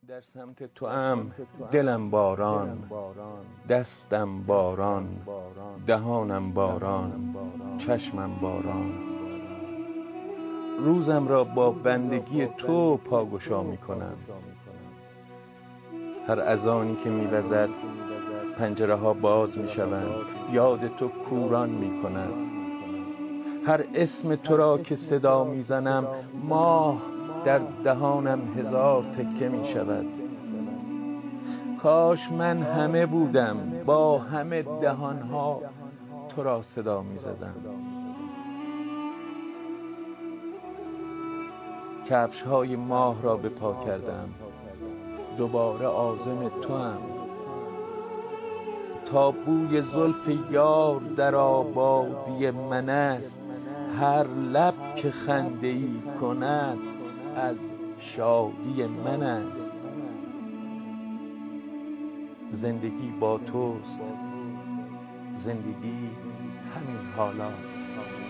در سمت توام دلم باران، دستم باران، دهانم باران، چشمم باران. روزم را با بندگی تو پاگشا می کنم. هر اذانی که می وزد پنجره ها باز می شوند، یاد تو کوران می کند. هر اسم تو را که صدا می زنم، ماه در دهانم هزار تکه می شود. کاش من همه بودم، با همه دهانها تو را صدا می زدم. کفش های ماه را به پا کردم، دوباره عازم توام. تا بوی زلف یار در آبادی من است، هر لب که خنده ای کند از شادی من است. زندگی با توست، زندگی همین حالاست.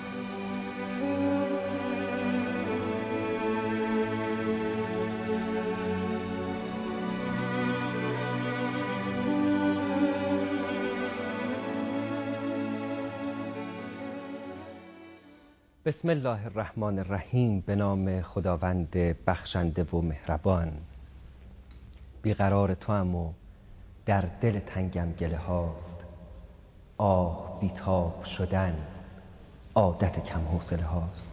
بسم الله الرحمن الرحیم. به نام خداوند بخشنده و مهربان. بیقرار توام و در دل تنگم گله هاست. آه بیتاب شدن عادت کم حوصله هاست.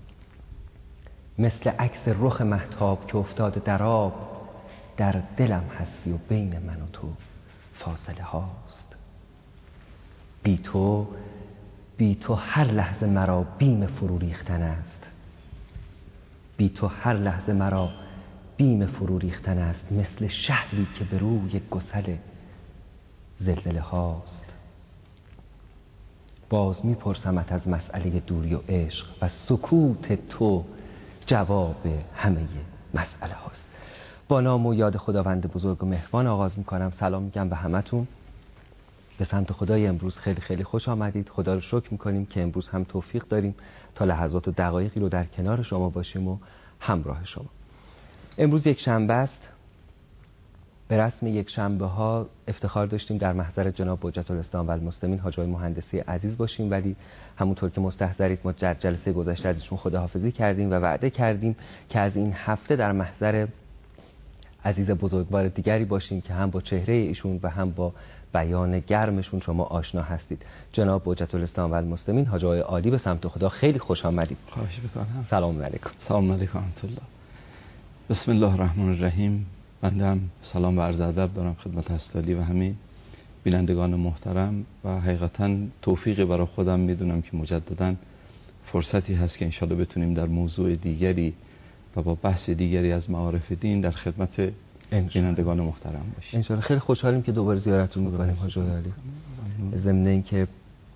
مثل عکس رخ مهتاب که افتاده در آب، در دلم هستی و بین من و تو فاصله هاست. بی تو هر لحظه مرا بیم فرو ریختن است. بی تو هر لحظه مرا بیم فرو ریختن است، مثل شهری که به روی گسل زلزله هاست. باز میپرسمت از مسئله دوری و عشق و سکوت تو جواب همه مسئله هاست. با نام و یاد خداوند بزرگ و مهربان آغاز میکنم. سلام میگم به همتون. به سمت خدای امروز خیلی خیلی خوش آمدید. خدا رو شکر میکنیم که امروز هم توفیق داریم تا لحظات و دقایقی رو در کنار شما باشیم و همراه شما. امروز یک شنبه است. به رسم یک شنبه ها افتخار داشتیم در محضر جناب حجت الاسلام و المسلمین حاج آقای مهندسی عزیز باشیم، ولی همونطور که مستحضرید ما در جلسه گذشته از ایشون خداحافظی کردیم و وعده کردیم که از این هفته در محضر عزیز بزرگوار دیگری باشیم که هم با چهره ایشون و هم با بیان گرمشون شما آشنا هستید. جناب حجت الاسلام و المسلمین حاج آقای عالی، به سمت خدا خیلی خوش آمدید. خواهش می‌کنم. سلام علیکم. سلام علیکم ورحمت الله. بسم الله الرحمن الرحیم. بنده هم سلام و عرض ادب دارم خدمت استادی و همه بینندگان محترم و حقیقتا توفیقی برای خودم میدونم که مجددا فرصتی هست که انشالله بتونیم در موضوع دیگری و با بحث دیگری از معارف دین در خدمت بینندگان محترم باشیم. انشالله. خیلی خوشحالیم که دوباره زیارتتون می‌کنیم حاج آقای عالی. ضمن اینکه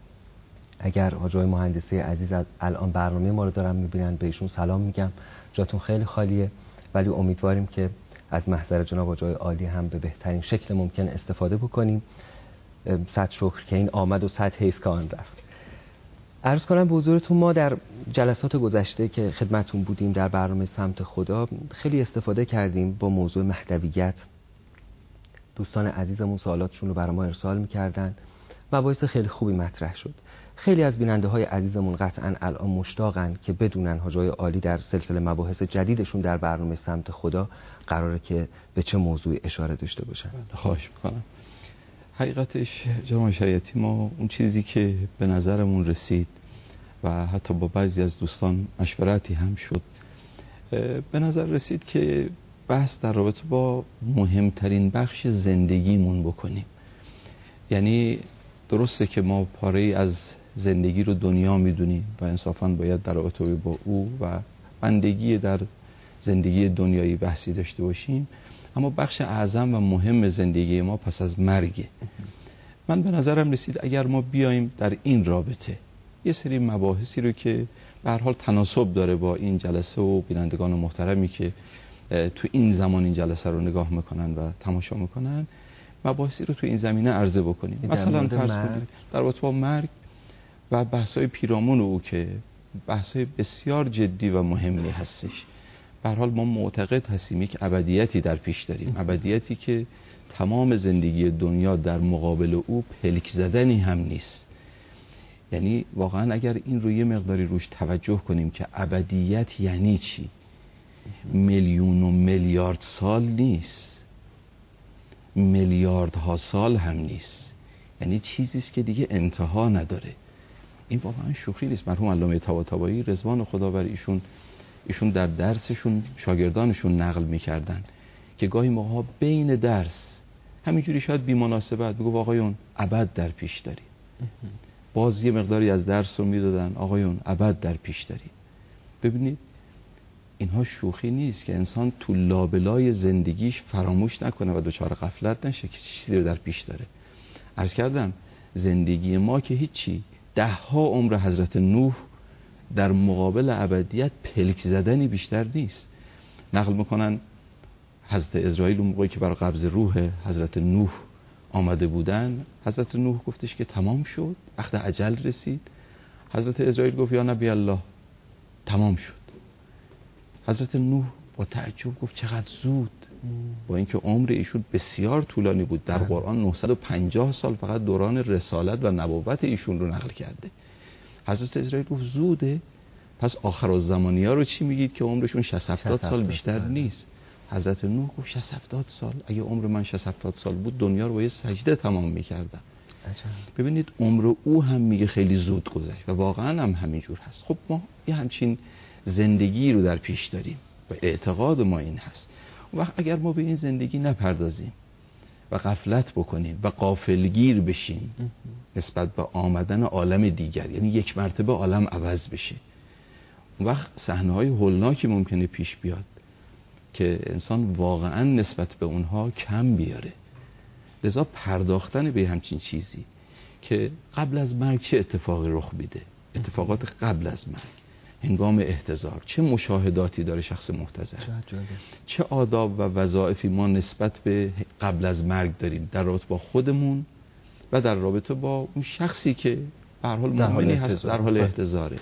اگر حاج آقای مهندسی عزیز الان برنامه ما رو دارن می‌بینن، به ایشون سلام میگم. جاتون خیلی خالیه، ولی امیدواریم که از محضر جناب حاج آقای عالی هم به بهترین شکل ممکن استفاده بکنیم. صد شکر که این آمد و صد حیف که آن رفت. عرض کنم به حضورتون ما در جلسات گذشته که خدمتون بودیم در برنامه سمت خدا خیلی استفاده کردیم با موضوع مهدویت. دوستان عزیزمون سوالاتشون رو برای ما ارسال میکردن، مباحث خیلی خوبی مطرح شد. خیلی از بیننده های عزیزمون قطعا الان مشتاقن که بدونن حاج آقای عالی در سلسله مباحث جدیدشون در برنامه سمت خدا قراره که به چه موضوعی اشاره داشته باشن. خواهش میکنم. حقیقتش جناب شریعتی، ما اون چیزی که به نظرمون رسید و حتی با بعضی از دوستان مشورتی هم شد، به نظر رسید که بحث در رابطه با مهمترین بخش زندگیمون بکنیم. یعنی درسته که ما پاره‌ای از زندگی رو دنیا میدونیم و انصافاً باید در رابطه با او و بندگی در زندگی دنیایی بحثی داشته باشیم، اما بخش اعظم و مهم زندگی ما پس از مرگه. من به نظرم رسید اگر ما بیایم در این رابطه یه سری مباحثی رو که به هر حال تناسب داره با این جلسه و بینندگان محترمی که تو این زمان این جلسه رو نگاه میکنن و تماشا میکنن، مباحثی رو تو این زمینه عرضه بکنیم. مثلا فرض کنید در رابطه با مرگ و بحث‌های پیرامون او که بحث‌های بسیار جدی و مهمی هستش به هر حال ما معتقد هستیم یک ابدیتی در پیش داریم، ابدیتی که تمام زندگی دنیا در مقابل او پلک زدنی هم نیست. یعنی واقعا اگر این رو یه مقداری روش توجه کنیم که ابدیت یعنی چی، میلیون و میلیارد سال نیست، میلیاردها سال هم نیست، یعنی چیزی است که دیگه انتها نداره. این واقعا شوخی نیست. مرحوم علامه طباطبایی رضوان خدا بر ایشون در درسشون شاگردانشون نقل میکردن که گاهی موقع بین درس همینجوری شاید بی مناسبت میگه آقایون ابد در پیش داری، باز یه مقداری از درس رو میدادن آقایون ابد در پیش داری. ببینید اینها شوخی نیست که انسان تو لابلای زندگیش فراموش نکنه و دچار غفلت نشه که چیزی رو در پیش داره. عرض کردم زندگی ما که هیچی، 10 عمر حضرت نوح در مقابل ابدیت پلک زدنی بیشتر نیست. نقل میکنن حضرت اسرائیل اون موقعی که برای قبض روح حضرت نوح آمده بودن، حضرت نوح گفتش که تمام شد، وقت اجل رسید. حضرت اسرائیل گفت یا نبی الله تمام شد. حضرت نوح با تعجب گفت چقدر زود، با اینکه عمر ایشون بسیار طولانی بود. در قرآن 950 سال فقط دوران رسالت و نبوت ایشون رو نقل کرده. حضرت اسرائیل گفت زوده، پس آخرالزمانی‌ها رو چی میگید که عمرشون 60-70 سال بیشتر نیست؟ حضرت نوح گفت 60-70 سال، اگه عمر من 60-70 سال بود دنیا رو با یه سجده تمام میکردم. ببینید عمر او هم میگه خیلی زود گذشت و واقعا هم همینجور هست. خب ما یه همچین زندگی رو در پیش داریم و اعتقاد ما این هست. وقت اگر ما به این زندگی نپردازیم و غفلت بکنیم و غافلگیر بشیم نسبت به آمدن عالم دیگر، یعنی یک مرتبه عالم عوض بشه، وقت صحنه‌های هولناکی ممکنه پیش بیاد که انسان واقعا نسبت به اونها کم بیاره. لذا پرداختن به همچین چیزی که قبل از مرگ چه اتفاقی رخ میده، اتفاقات قبل از مرگ، هنگام احتضار چه مشاهداتی داره شخص محتضر، چه آداب و وظایفی ما نسبت به قبل از مرگ داریم در رابطه با خودمون و در رابطه با اون شخصی که به هر حال مؤمنی هست در حال احتضاره.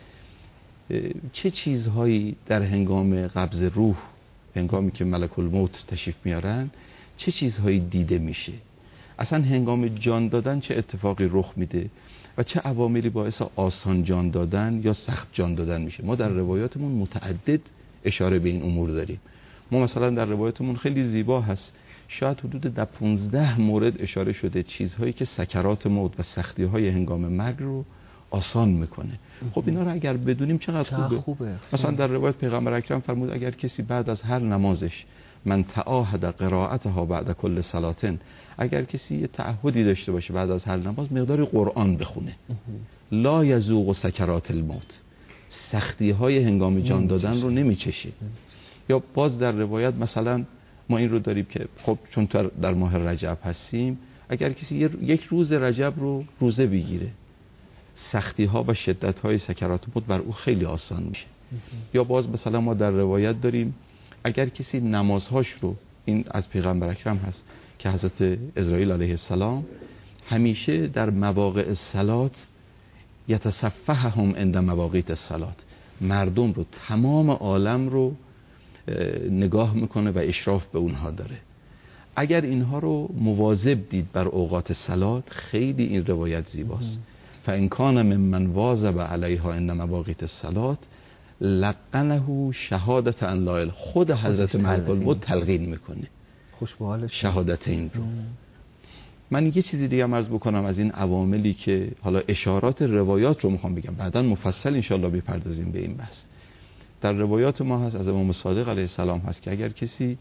چه چیزهایی در هنگام قبض روح، هنگامی که ملک الموت تشریف میارن، چه چیزهایی دیده میشه، اصلا هنگام جان دادن چه اتفاقی رخ میده و چه عواملی باعث آسان جان دادن یا سخت جان دادن میشه. ما در روایاتمون متعدد اشاره به این امور داریم. ما مثلا در روایاتمون خیلی زیبا هست، شاید حدود 15 مورد اشاره شده چیزهایی که سکرات موت و سختی‌های هنگام مرگ رو آسان میکنه. خب اینا رو اگر بدونیم چقدر خوبه. مثلا در روایت پیغمبر اکرم فرمود اگر کسی بعد از هر نمازش من تعاهد قرائتها بعد کل صلاتن، اگر کسی یه تعهدی داشته باشه بعد از هر نماز مقداری قرآن بخونه، لا یذوق سکرات الموت، سختی های هنگام جان دادن رو نمیچشه. یا باز در روایت مثلا ما این رو داریم که خب چون در ماه رجب هستیم، اگر کسی یک روز رجب رو روزه بگیره، سختی ها و شدت های سکرات موت بر او خیلی آسان میشه. یا باز مثلا ما در روایت داریم اگر کسی نمازهاش رو، این از پیغمبر اکرم هست که حضرت اسرائیل علیه السلام همیشه در مواقع الصلات یتصفحهم عند مواقیت الصلات، مردم رو، تمام عالم رو نگاه میکنه و اشراف به اونها داره. اگر اینها رو مواظب دید بر اوقات صلات، خیلی این روایت زیباست. فان کان ممن واظب علیها عند مواقیت الصلات لقنه شهادت ان لا اله، خود حضرت ملک الموت تلقین میکنه شهادت این رو. من یه چیزی دیگه عرض بکنم از این عواملی که حالا اشارات روایات رو میخوام بگم، بعداً مفصل انشالله بپردازیم به این بحث. در روایات ما هست از امام صادق علیه السلام هست که اگر کسی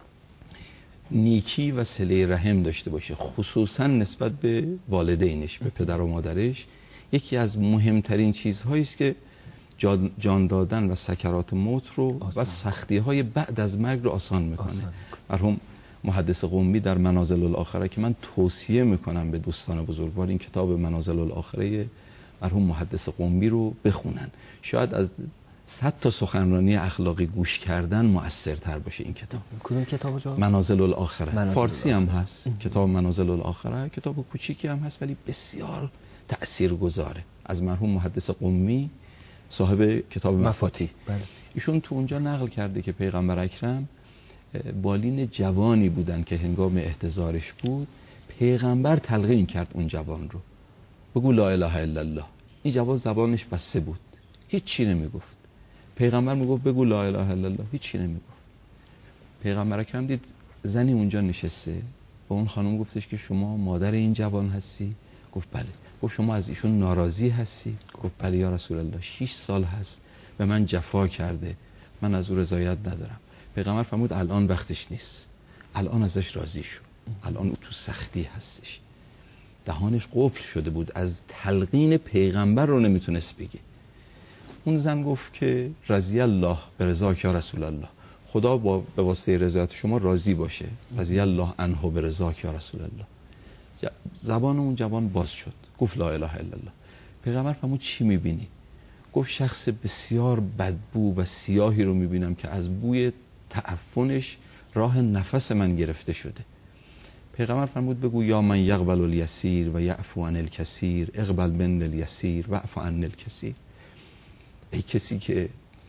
نیکی و صله رحم داشته باشه، خصوصا نسبت به والدینش، به پدر و مادرش، یکی از مهمترین چیزهایی است که جان دادن و سکرات موت رو و سختی‌های بعد از مرگ رو آسان میکنه. مرحوم محدث قمی در منازل الاخره که من توصیه میکنم به دوستان بزرگوار این کتاب منازل الاخره مرحوم محدث قمی رو بخونن، شاید از 100 تا سخنرانی اخلاقی گوش کردن مؤثرتر باشه این کتاب. کدوم کتاب جا؟ منازل الاخره. فارسی هم هست کتاب منازل الاخره، کتاب کوچیکی هم هست ولی بسیار تأثیرگذاره، از مرحوم محدث قمی صاحب کتاب مفاتیح. ایشون تو اونجا نقل کرده که پیغمبر اکرم بالین جوانی بودن که هنگام احتضارش بود، پیغمبر تلقین کرد اون جوان رو بگو لا اله الا الله. این جوان زبانش بسته بود، هیچ چی نمیگفت. پیغمبر میگفت بگو لا اله الا الله، هیچ چی نمیگفت. پیغمبر اکرم دید زنی اونجا نشسته، با اون خانم گفتش که شما مادر این جوان هستی؟ گفت بله. گفت شما از ایشون ناراضی هستی؟ گفت بله یا رسول الله، 6 سال هست به من جفا کرده، من از او رضایت ندارم. پیغمبر فرمود الان وقتش نیست، الان ازش راضی شو، الان او تو سختی هستش. دهانش قفل شده بود، از تلقین پیغمبر رو نمیتونست بگه. اون زن گفت که رضی الله به رضاک یا رسول الله، خدا به واسطه رضایت شما راضی باشه، رضی الله عنه به رضاک یا رسول الله. زبان اون جوان باز شد، گفت لا اله الا الله. پیغمبر فرمود چی میبینی؟ گفت شخص بسیار بدبو و سیاهی رو میبینم که از بوی تعفنش راه نفس من گرفته شده. پیغمبر فرمود بگو یا من یقبل الیسیر و یعفو عن الکثیر اقبل من الیسیر و اعفو عن الکثیر. ای کسی که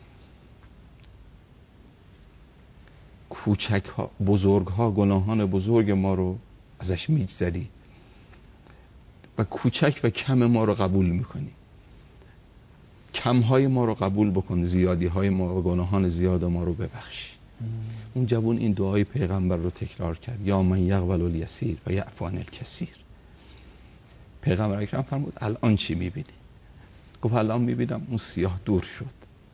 کوچک ها بزرگ ها گناهان بزرگ ما رو ازش میگذری و کوچک و کم ما رو قبول میکنی، کم های ما رو قبول بکن، زیادی های ما و گناهان زیاد ما رو ببخش. اون جوان این دعای پیغمبر رو تکرار کرد، یا من یقبل الیسیر و یعفو عن الکثیر. پیغمبر اکرم فرمود الان چی میبینی؟ گفت الان میبینم اون سیاه دور شد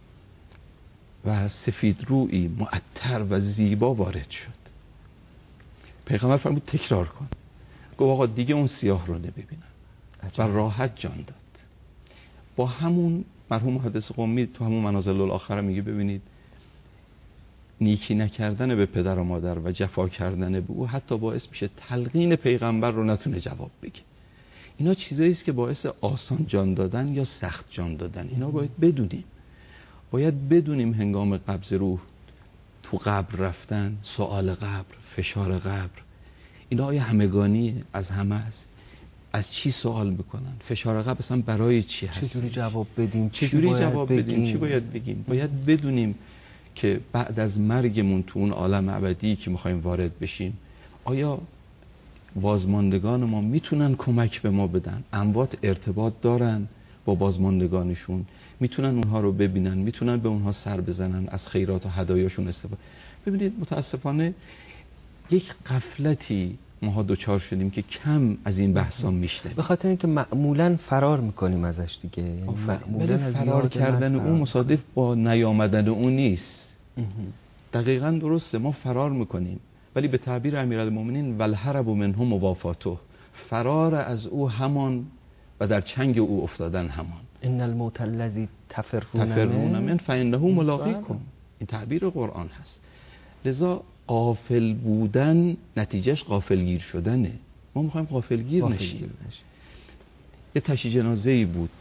و سفید روئی معطر و زیبا وارد شد. پیغمبر فرمود تکرار کن. گفت آقا دیگه اون سیاه رو نمیبینم و راحت جان داد. با همون مرحوم محدث قمی تو همون منازل الاخره میگه ببینید نیکی نکردن به پدر و مادر و جفا کردن به او حتی باعث میشه تلقین پیغمبر رو نتونه جواب بگه. اینا چیزایی است که باعث آسان جان دادن یا سخت جان دادن. اینا باید بدونیم. باید بدونیم هنگام قبض روح، تو قبر رفتن، سوال قبر، فشار قبر، اینا آیا همگانیه؟ از همه است؟ از چی سوال میکنن؟ فشار قبر اصلا برای چی هست؟ چجوری جواب بدیم؟ چی باید بگیم؟ باید بدونیم که بعد از مرگمون تو اون عالم ابدی که میخوایم وارد بشیم، آیا بازماندگان ما میتونن کمک به ما بدن؟ اموات ارتباط دارن با بازماندگانشون؟ میتونن اونها رو ببینن؟ میتونن به اونها سر بزنن؟ از خیرات و هدایاشون استفاده؟ ببینید متاسفانه یک غفلتی ماها دوچار شدیم که کم از این بحثا میشنویم، به خاطر اینکه معمولا فرار میکنیم ازش دیگه. معمولا از فرار کردن اون مصادف با نیامدن اون نیست. دقیقاً درسته، ما فرار میکنیم، ولی به تعبیر امیرالمومنین والهرب منه موافاته، فرار از او همان و در چنگ او افتادن همان. ان الموت الذی تفرون من فانه ملاقیکم، این تعبیر قرآن هست. لذا غافل بودن نتیجهش غافلگیر شدنه. ما میخوایم غافلگیر نشیم. یه تشییع جنازه‌ای بود،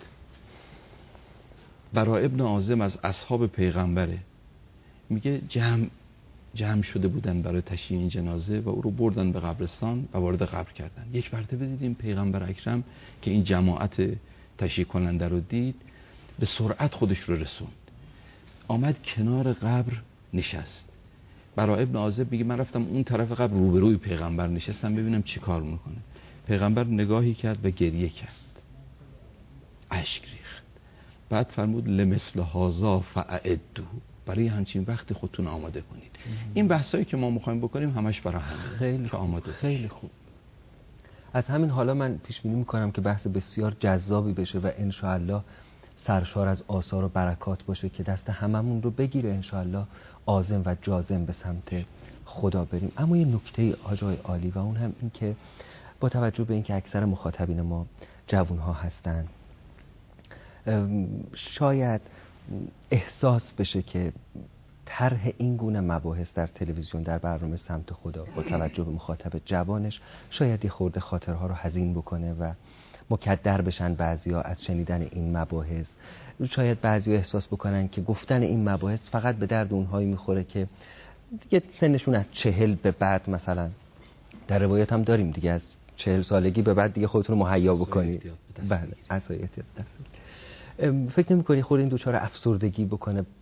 برای ابن عازم از اصحاب پیغمبره، میگه جمع شده بودن برای تشییع این جنازه و او رو بردن به قبرستان و وارد قبر کردن. یک مرتبه دیدیم پیغمبر اکرم که این جماعت تشییع کننده رو دید، به سرعت خودش رو رسوند، آمد کنار قبر نشست. برای ابن عازم میگه من رفتم اون طرف قبر روبروی پیغمبر نشستم ببینم چی کار میکنه. پیغمبر نگاهی کرد و گریه کرد، اشک ریخت. بعد فرمود لمثل هذا فاعدوا، برای همچین وقت خودتون آماده کنید. این بحثایی که ما میخوایم بکنیم همش برای همین خیلی که آماده. خیلی خوب. از همین حالا من پیش بینی میکنم که بحث بسیار جذابی بشه و انشاءالله سرشار از آثار و برکات باشه که دست هممون رو بگیره، انشاءالله عازم و جازم به سمت خدا بریم. اما یه نکته حاج آقای عالی و اون هم این که با توجه به اینکه اکثر مخاطبین ما جوان‌ها هستن، شاید احساس بشه که طرح این گونه مباحث در تلویزیون در برنامه سمت خدا با توجه به مخاطب جوانش شاید یه خورده خاطرها رو حزین بکنه و مکدر بشن بعضیا از شنیدن این مباحث. شاید بعضیا احساس بکنن که گفتن این مباحث فقط به درد اونهایی میخوره که دیگه سنشون از 40 به بعد، مثلا در روایت هم داریم دیگه از 40 سالگی به بعد دیگه خودتون رو مهیا بکنید. بله، عصای احتیاط دست. فکر نمی‌کنی خود این دوچار افسردگی بکنه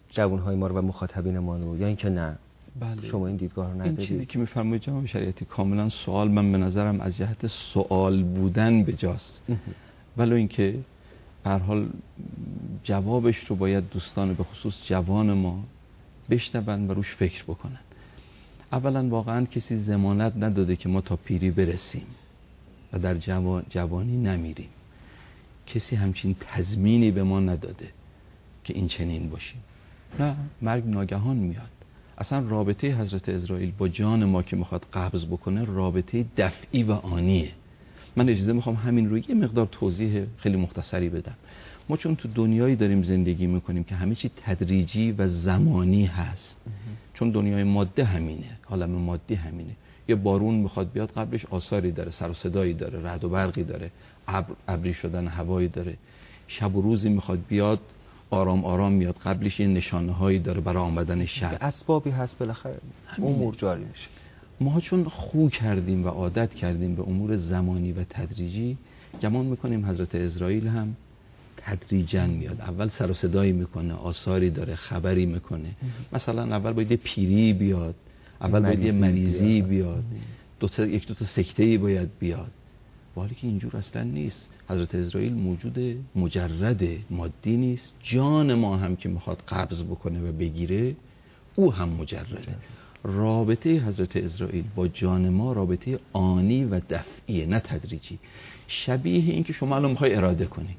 جوانهای ما رو و مخاطبین ما رو، یا اینکه نه بله. شما این دیدگاه رو ندارید؟ این چیزی که میفرمایید جناب شریعتی کاملا سوال، من به نظرم از جهت سوال بودن بجاست، ولی اینکه به هر حال جوابش رو باید دوستان به خصوص جوان ما بشنون و روش فکر بکنن. اولا واقعا کسی ضمانت نداده که ما تا پیری برسیم و در جوانی نمیریم. کسی همچین تضمینی به ما نداده که این چنین باشیم. نه، مرگ ناگهان میاد. اصلا رابطه حضرت عزرائیل با جان ما که میخواد قبض بکنه رابطه دفعی و آنیه. من اجازه میخوام همین رو یه مقدار توضیح خیلی مختصری بدم. ما چون تو دنیایی داریم زندگی میکنیم که همه چی تدریجی و زمانی هست، چون دنیای ماده همینه، عالم مادی همینه. یه بارون میخواد بیاد قبلش آثاری داره، سر و صدایی داره، رعد و برقی داره، ابری شدن هوایی داره. شب و روزی میخواد بیاد آرام آرام میاد، قبلش یه نشانه هایی داره برای آمدن شب. اسبابی هست بالاخره امور جاری میشه. ما چون خو کردیم و عادت کردیم به امور زمانی و تدریجی، گمان میکنیم حضرت عزرائیل هم تدریجاً میاد. اول سر و صدایی میکنه، آثاری داره، خبری میکنه. مثلا اول باید یه پیری بیاد، اول باید یه مریضی بیاد، یک دو تا سکته‌ای باید بیاد. ولی که اینجور اصلا نیست. حضرت عزرائیل موجود مجرد مادی نیست. جان ما هم که میخواد قبض بکنه و بگیره، او هم مجرده. رابطه حضرت عزرائیل با جان ما رابطه آنی و دفعیه، نه تدریجی. شبیه این که شما الان میخوای اراده کنی،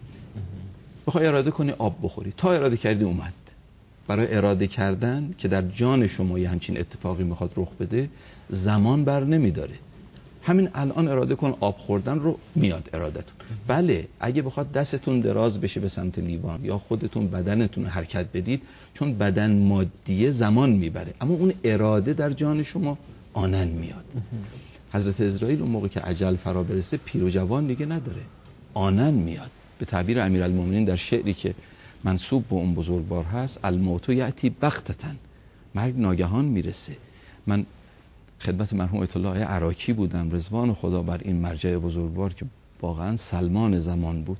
بخوای اراده کنی آب بخوری، تا اراده کردی اومد. برای اراده کردن که در جان شما یه همچین اتفاقی میخواد رخ بده، زمان بر نمیداره. همین الان اراده کن آب خوردن رو، میاد ارادتون. بله، اگه بخواد دستتون دراز بشه به سمت لیوان یا خودتون بدنتون حرکت بدید، چون بدن مادیه زمان میبره، اما اون اراده در جان شما آنن میاد. حضرت عزرائیل اون موقع که اجل فرا برسه پیر و جوان دیگه نداره، آنن میاد. به تعبیر امیرالمومنین در شعری که منسوب به اون بزرگوار هست، الموت یأتی بغتة، مرگ ناگهان میرسه. من خدمت مرحوم آیت الله عراقی بودم، رضوان خدا بر این مرجع بزرگوار که واقعا سلمان زمان بود.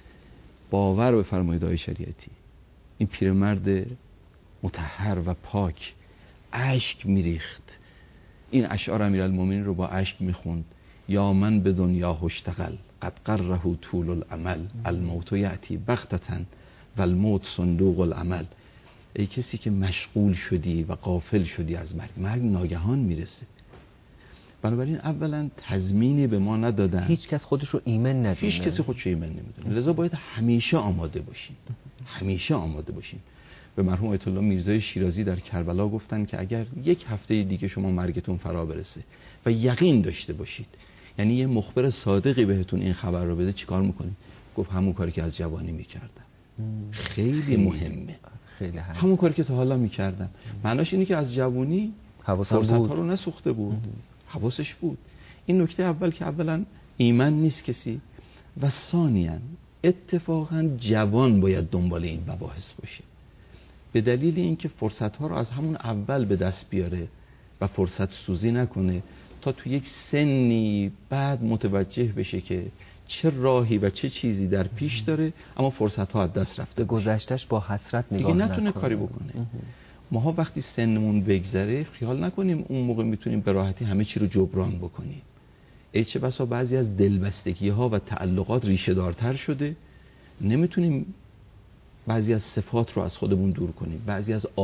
باور بفرمایید آقای شریعتی، این پیرمرد مطهر و پاک اشک میریخت. این اشعار امیرالمومنین رو با اشک میخوند: یا من به دنیا اشتغل قد قره طول الامل، الموت یأتی بغتة و الموت صندوق العمل. ای کسی که مشغول شدی و غافل شدی از مرگ، مرگ ناگهان میرسه. بنابراین اولا تضمینی به ما ندادن، هیچ کس خودش رو ایمن ندونه، هیچ کسی خودش رو ایمن نمیدونه. لذا باید همیشه آماده باشیم، همیشه آماده باشیم. به مرحوم آیت الله میرزای شیرازی در کربلا گفتن که اگر یک هفته دیگه شما مرگتون فرا برسه و یقین داشته باشید، یعنی یه مخبر صادقی بهتون این خبر رو بده، چیکار میکنید؟ گفت همون کاری که از جوانی میکردم. خیلی مهمه، خیلی همون کاری که تا حالا میکردم. معناش اینه که از جوانی فرصت‌ها رو نسوخته بود، حواسش بود. این نکته اول که اولا ایمن نیست کسی، و ثانیاً اتفاقاً جوان باید دنبال این مباحث باشه، به دلیل اینکه فرصت‌ها رو از همون اول به دست بیاره و فرصت سوزی نکنه تا تو یک سنی بعد متوجه بشه که چه راهی و چه چیزی در پیش داره، اما فرصت‌ها از دست رفته، گذشتهش با حسرت نگاه دیگه نتونه کاری بکنه. ماها وقتی سنمون بگذره خیال نکنیم اون موقع میتونیم به راحتی همه چی رو جبران بکنیم. ای چه بسا بعضی از دلبستگی‌ها و تعلقات ریشه دارتر شده، نمیتونیم بعضی از صفات رو از خودمون دور کنیم، بعضی از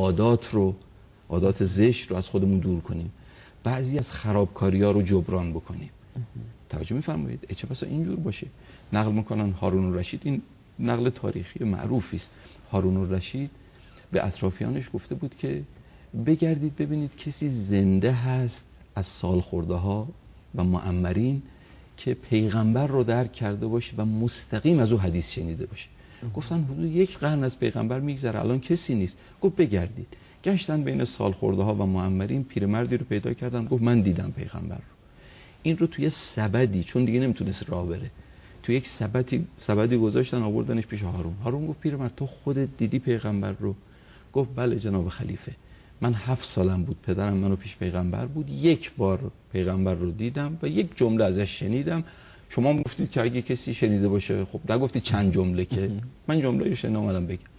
عادات زشت رو از خودمون دور کنیم، بعضی از خرابکاری‌ها رو جبران بکنیم. توجه می‌فرمایید؟ ای چه بسا اینجور باشه. نقل میکنن هارون الرشید، این نقل تاریخی معروفی است، هارون الرشید به اطرافیانش گفته بود که بگردید ببینید کسی زنده هست از سالخورده‌ها و معمرین که پیغمبر رو درک کرده باشه و مستقیم از او حدیث شنیده باشه. گفتن حدود 1 قرن از پیغمبر میگذره، الان کسی نیست. گفت بگردید. گشتن بین سالخورده‌ها و معمرین، پیرمردی رو پیدا کردن، گفت من دیدم پیغمبر رو. این رو توی سبدی، چون دیگه نمیتونست راه بره، توی یک سبدی گذاشتن، آوردنش پیش هارون. هارون گفت پیرمرد تو خودت دیدی پیغمبر رو؟ گفت بله جناب خلیفه، من 7 سالم بود، پدرم منو پیش پیغمبر بود، 1 بار پیغمبر رو دیدم و 1 جمله ازش شنیدم. شما گفتید که اگه کسی شنیده باشه، خب نگفتید چند جمله که من جمله رو شنیدم اومدم بگم.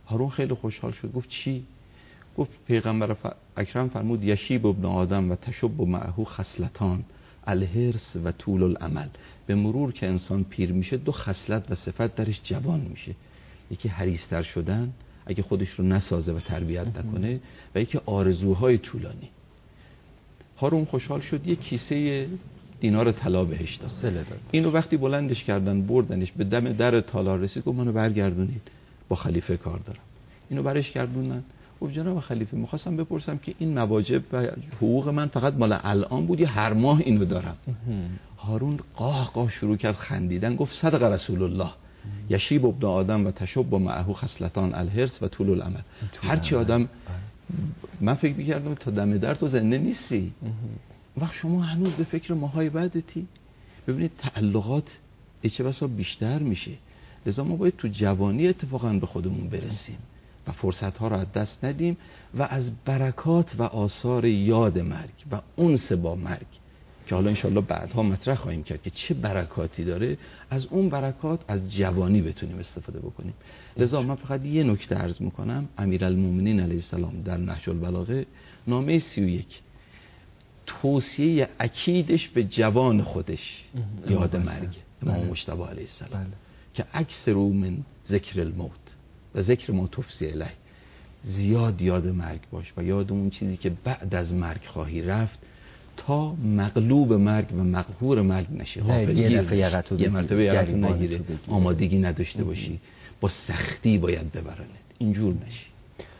هارون خیلی خوشحال شد، گفت چی؟ گفت پیغمبر اکرم فرمود یشیب ابن آدم و تشب معه خصلتان الحرص و طول الامل. به مرور که انسان پیر میشه 2 خصلت و صفت درش جوان میشه، یکی حریص‌تر شدن اگه خودش رو نسازه و تربیت نکنه، و یکی آرزوهای طولانی. هارون خوشحال شد، یک کیسه دینار طلا بهش داد. اینو وقتی بلندش کردن بردنش به دم در تالار رسید، گفت منو برگردونید، با خلیفه کار دارم. اینو برش گردوندن. گفت جناب خلیفه می‌خواستم بپرسم که این مواجب و حقوق من فقط مال الان بود یا هر ماه اینو دارم؟ هارون قاه قاه شروع کرد خندیدن، گفت صدق رسول الله یشیب ابن آدم و تشب معه خصلتان الحرص و طول الامل. هرچی آدم، من فکر می‌کردم تا دم در تو زنده نیستی، وقت شما هنوز به فکر ماهای بعدتی. ببینید تعلقات چه بسا بیشتر میشه، لذا ما باید تو جوانی اتفاقا به خودمون برسیم و فرصت‌ها رو از دست ندیم و از برکات و آثار یاد مرگ و انس با مرگ که حالا انشالله بعدها مطرح خواهیم کرد که چه برکاتی داره، از اون برکات از جوانی بتونیم استفاده بکنیم. لذا من فقط یه نکته عرض میکنم، امیرالمومنین علیه السلام در نهج البلاغه نامه 31 توصیه اکیدش به جوان خودش یاد مرگ امام مجتبی علیه السلام که اکثروا من ذکر الموت و ذکر ما تفضی الیه، زیاد یاد مرگ باش و یاد اون چیزی که بعد از مرگ خواهی رفت تا مغلوب مرگ و مقهور مرگ نشی، یه مرتبه یقتو نگیره، آمادگی نداشته باشی، با سختی باید ببرنت، اینجور نشی.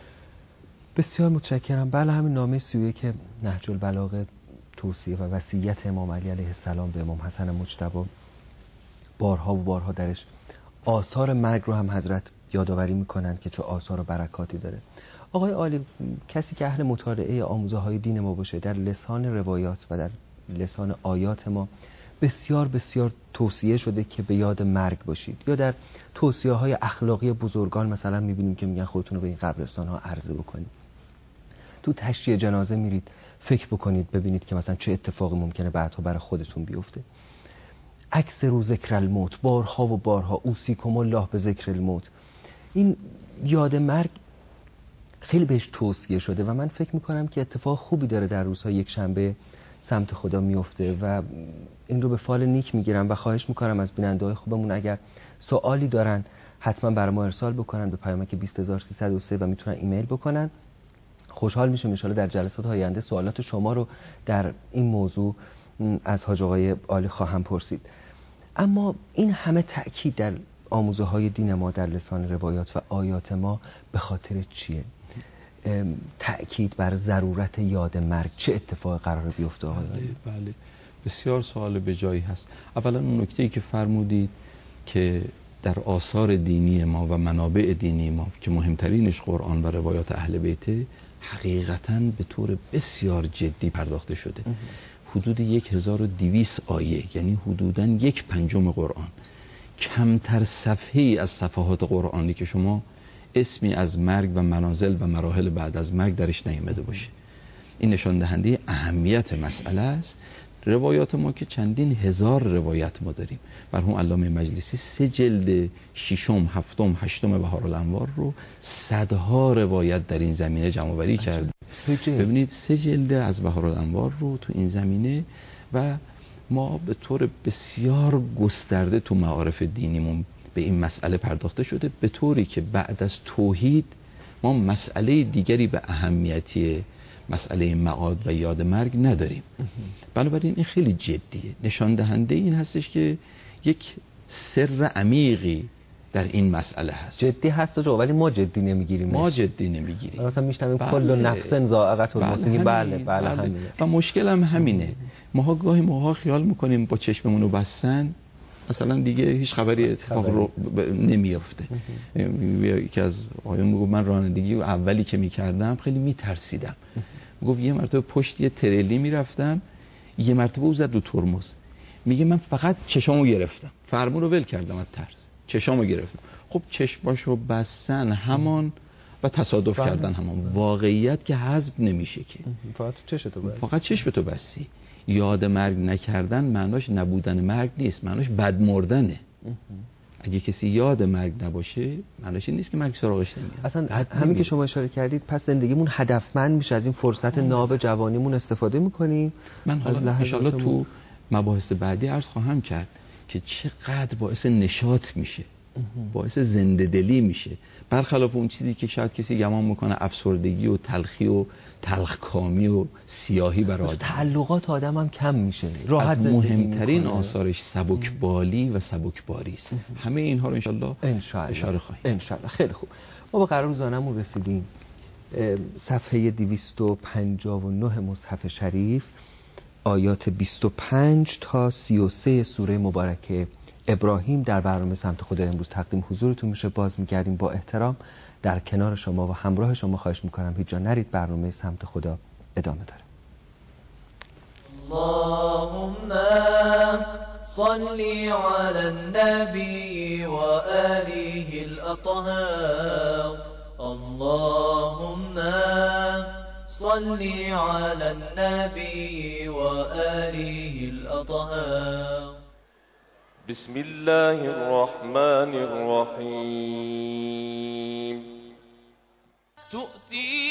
بسیار متشکرم. بله همین نامه 31 که نهج البلاغه توصیه و وصیت امام علی علیه السلام به امام حسن مجتبی بارها و بارها درش آثار مرگ رو هم حضرت یادآوری میکنن که چه آثار و برکاتی داره. آقای عالی، کسی که اهل مطالعه آموزه های دین ما باشه، در لسان روایات و در لسان آیات ما بسیار بسیار توصیه شده که به یاد مرگ باشید، یا در توصیه های اخلاقی بزرگان مثلا میبینیم که میگن خودتون رو به این قبرستان ها عرضه بکنید، تو تشییع جنازه میرید فکر بکنید ببینید که مثلا چه اتفاقی ممکنه بعدها برای خودتون بیفته. اکثروا ذکر الموت، بارها و بارها اوصیکم الله به ذکر الموت. این یاد مرگ خیلی بهش توصیه شده و من فکر میکنم که اتفاق خوبی داره در روزهای یک شنبه سمت خدا میفته و این رو به فال نیک میگیرم و خواهش میکنم از بیننده‌های خوبمون اگر سوالی دارن حتما برای ما ارسال بکنن به پیامک 20303 و میتونن ایمیل بکنن. خوشحال میشم ان شاءالله در جلسات آینده سوالات شما رو در این موضوع از حاج آقای عالی خواهم پرسید. اما این همه تأکید در آموزه های دین ما در لسان روایات و آیات ما به خاطر چیه؟ تأکید بر ضرورت یاد مرگ چه اتفاقی قراره بیفته آقای عالی؟ بله بسیار سوال به جایی هست. اولا اون نکته‌ای که فرمودید که در آثار دینی ما و منابع دینی ما که مهمترینش قرآن و روایات اهل بیت حقیقتاً به طور بسیار جدی پرداخته شده. حدود 1200 آیه، یعنی حدوداً 1/5 قرآن، کمتر صفحه‌ای از صفحات قرآنی که شما اسمی از مرگ و منازل و مراحل بعد از مرگ درش نیامده باشه. این نشان دهنده اهمیت مسئله است. روایات ما که چندین هزار روایت ما داریم. مرحوم علامه مجلسی 3 جلد 6م، 7م، 8م بهارالانوار رو صدها روایت در این زمینه جمع‌آوری کرد. ببینید 3 جلد از بهارالانوار رو تو این زمینه و ما به طور بسیار گسترده تو معارف دینیمون به این مسئله پرداخته شده، به طوری که بعد از توحید ما مسئله دیگری به اهمیتی مسئله معاد و یاد مرگ نداریم. بنابراین این خیلی جدیه. نشان دهنده این هستش که یک سر عمیقی در این مسئله هست. جدی هست جو، ولی ما جدی نمیگیریم. ما جدی نمیگیریم. مثلا میشنویم کل نفس ذائقة الموت. بله همینه. و مشکل هم همینه. ما گاهی موقع خیال میکنیم با چشممون رو بستن مثلا دیگه هیچ خبری اتفاق رو نمیافته. یکی از آقایون میگه من رانندگی اولی که میکردم خیلی میترسیدم. میگفت یه مرتبه پشت یه تریلی میرفتم، یه مرتبه او زد رو ترمز. میگه من فقط چشامو گرفتم، فرمون رو ول کردم از ترس، چشامو گرفتم. خب چشماشو بستن همان و تصادف کردن همان. واقعیت که حذف نمیشه که فقط چشمتو بستی. یاد مرگ نکردن معناش نبودن مرگ نیست، معناش بد مردنه. اگه کسی یاد مرگ نباشه معنیش این نیست که مرگ سراغش نمیاد. اصلا همین که شما اشاره کردید، پس زندگیمون هدفمند میشه، از این فرصت ناب جوانیمون استفاده میکنیم. من حالا انشالله تو مباحث بعدی عرض خواهم کرد که چقدر باعث نشاط میشه، باعث زنده دلی میشه، برخلاف اون چیزی که شاید کسی گمان میکنه افسردگی و تلخی و تلخکامی و سیاهی برای آدم. تعلقات آدم هم کم میشه، راحت از مهمترین آثارش سبکبالی و سبکباری است. همه اینها رو انشالله اشاره خواهیم. انشالله. خیلی خوب، ما به قرار روزانمون رسیدیم. صفحه 259 مصحف شریف، آیات 25 تا 33 سوره مبارکه ابراهیم در برنامه سمت خدا امروز تقدیم حضورتون میشه. باز میگردیم با احترام در کنار شما و همراه شما. خواهش میکنم هیچ جا نرید، برنامه سمت خدا ادامه داره. اللهم صل على النبي وآله الأطهار. اللهم صل على النبي وآله الأطهار. بسم الله الرحمن الرحيم. تؤتي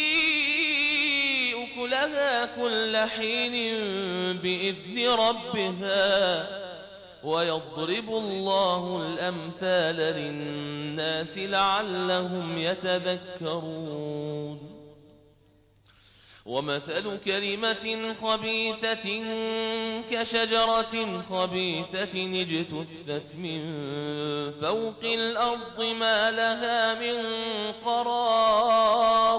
أكلها كل حين بإذن ربها ويضرب الله الأمثال للناس لعلهم يتذكرون. ومثل كلمة خبيثة كشجرة خبيثة اجتثت من فوق الأرض ما لها من قرار.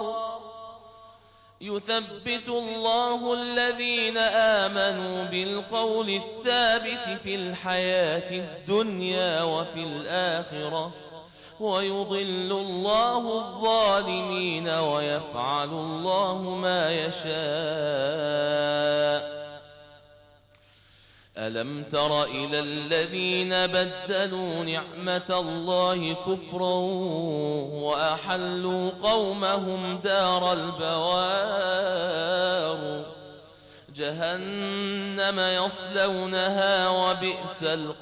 يثبت الله الذين آمنوا بالقول الثابت في الحياة الدنيا وفي الآخرة ويضل الله الظالمين ويفعل الله ما يشاء. ألم تر إلى الذين بدلوا نعمة الله كفرا وأحلوا قومهم دار البوار جهنم يصلونها وبئس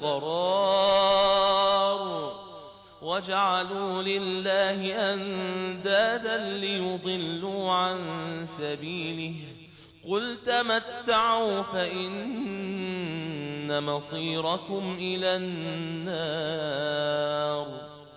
القرار. وجعلوا لله أندادا ليضلوا عن سبيله قل تمتعوا فإن مصيركم إلى النار.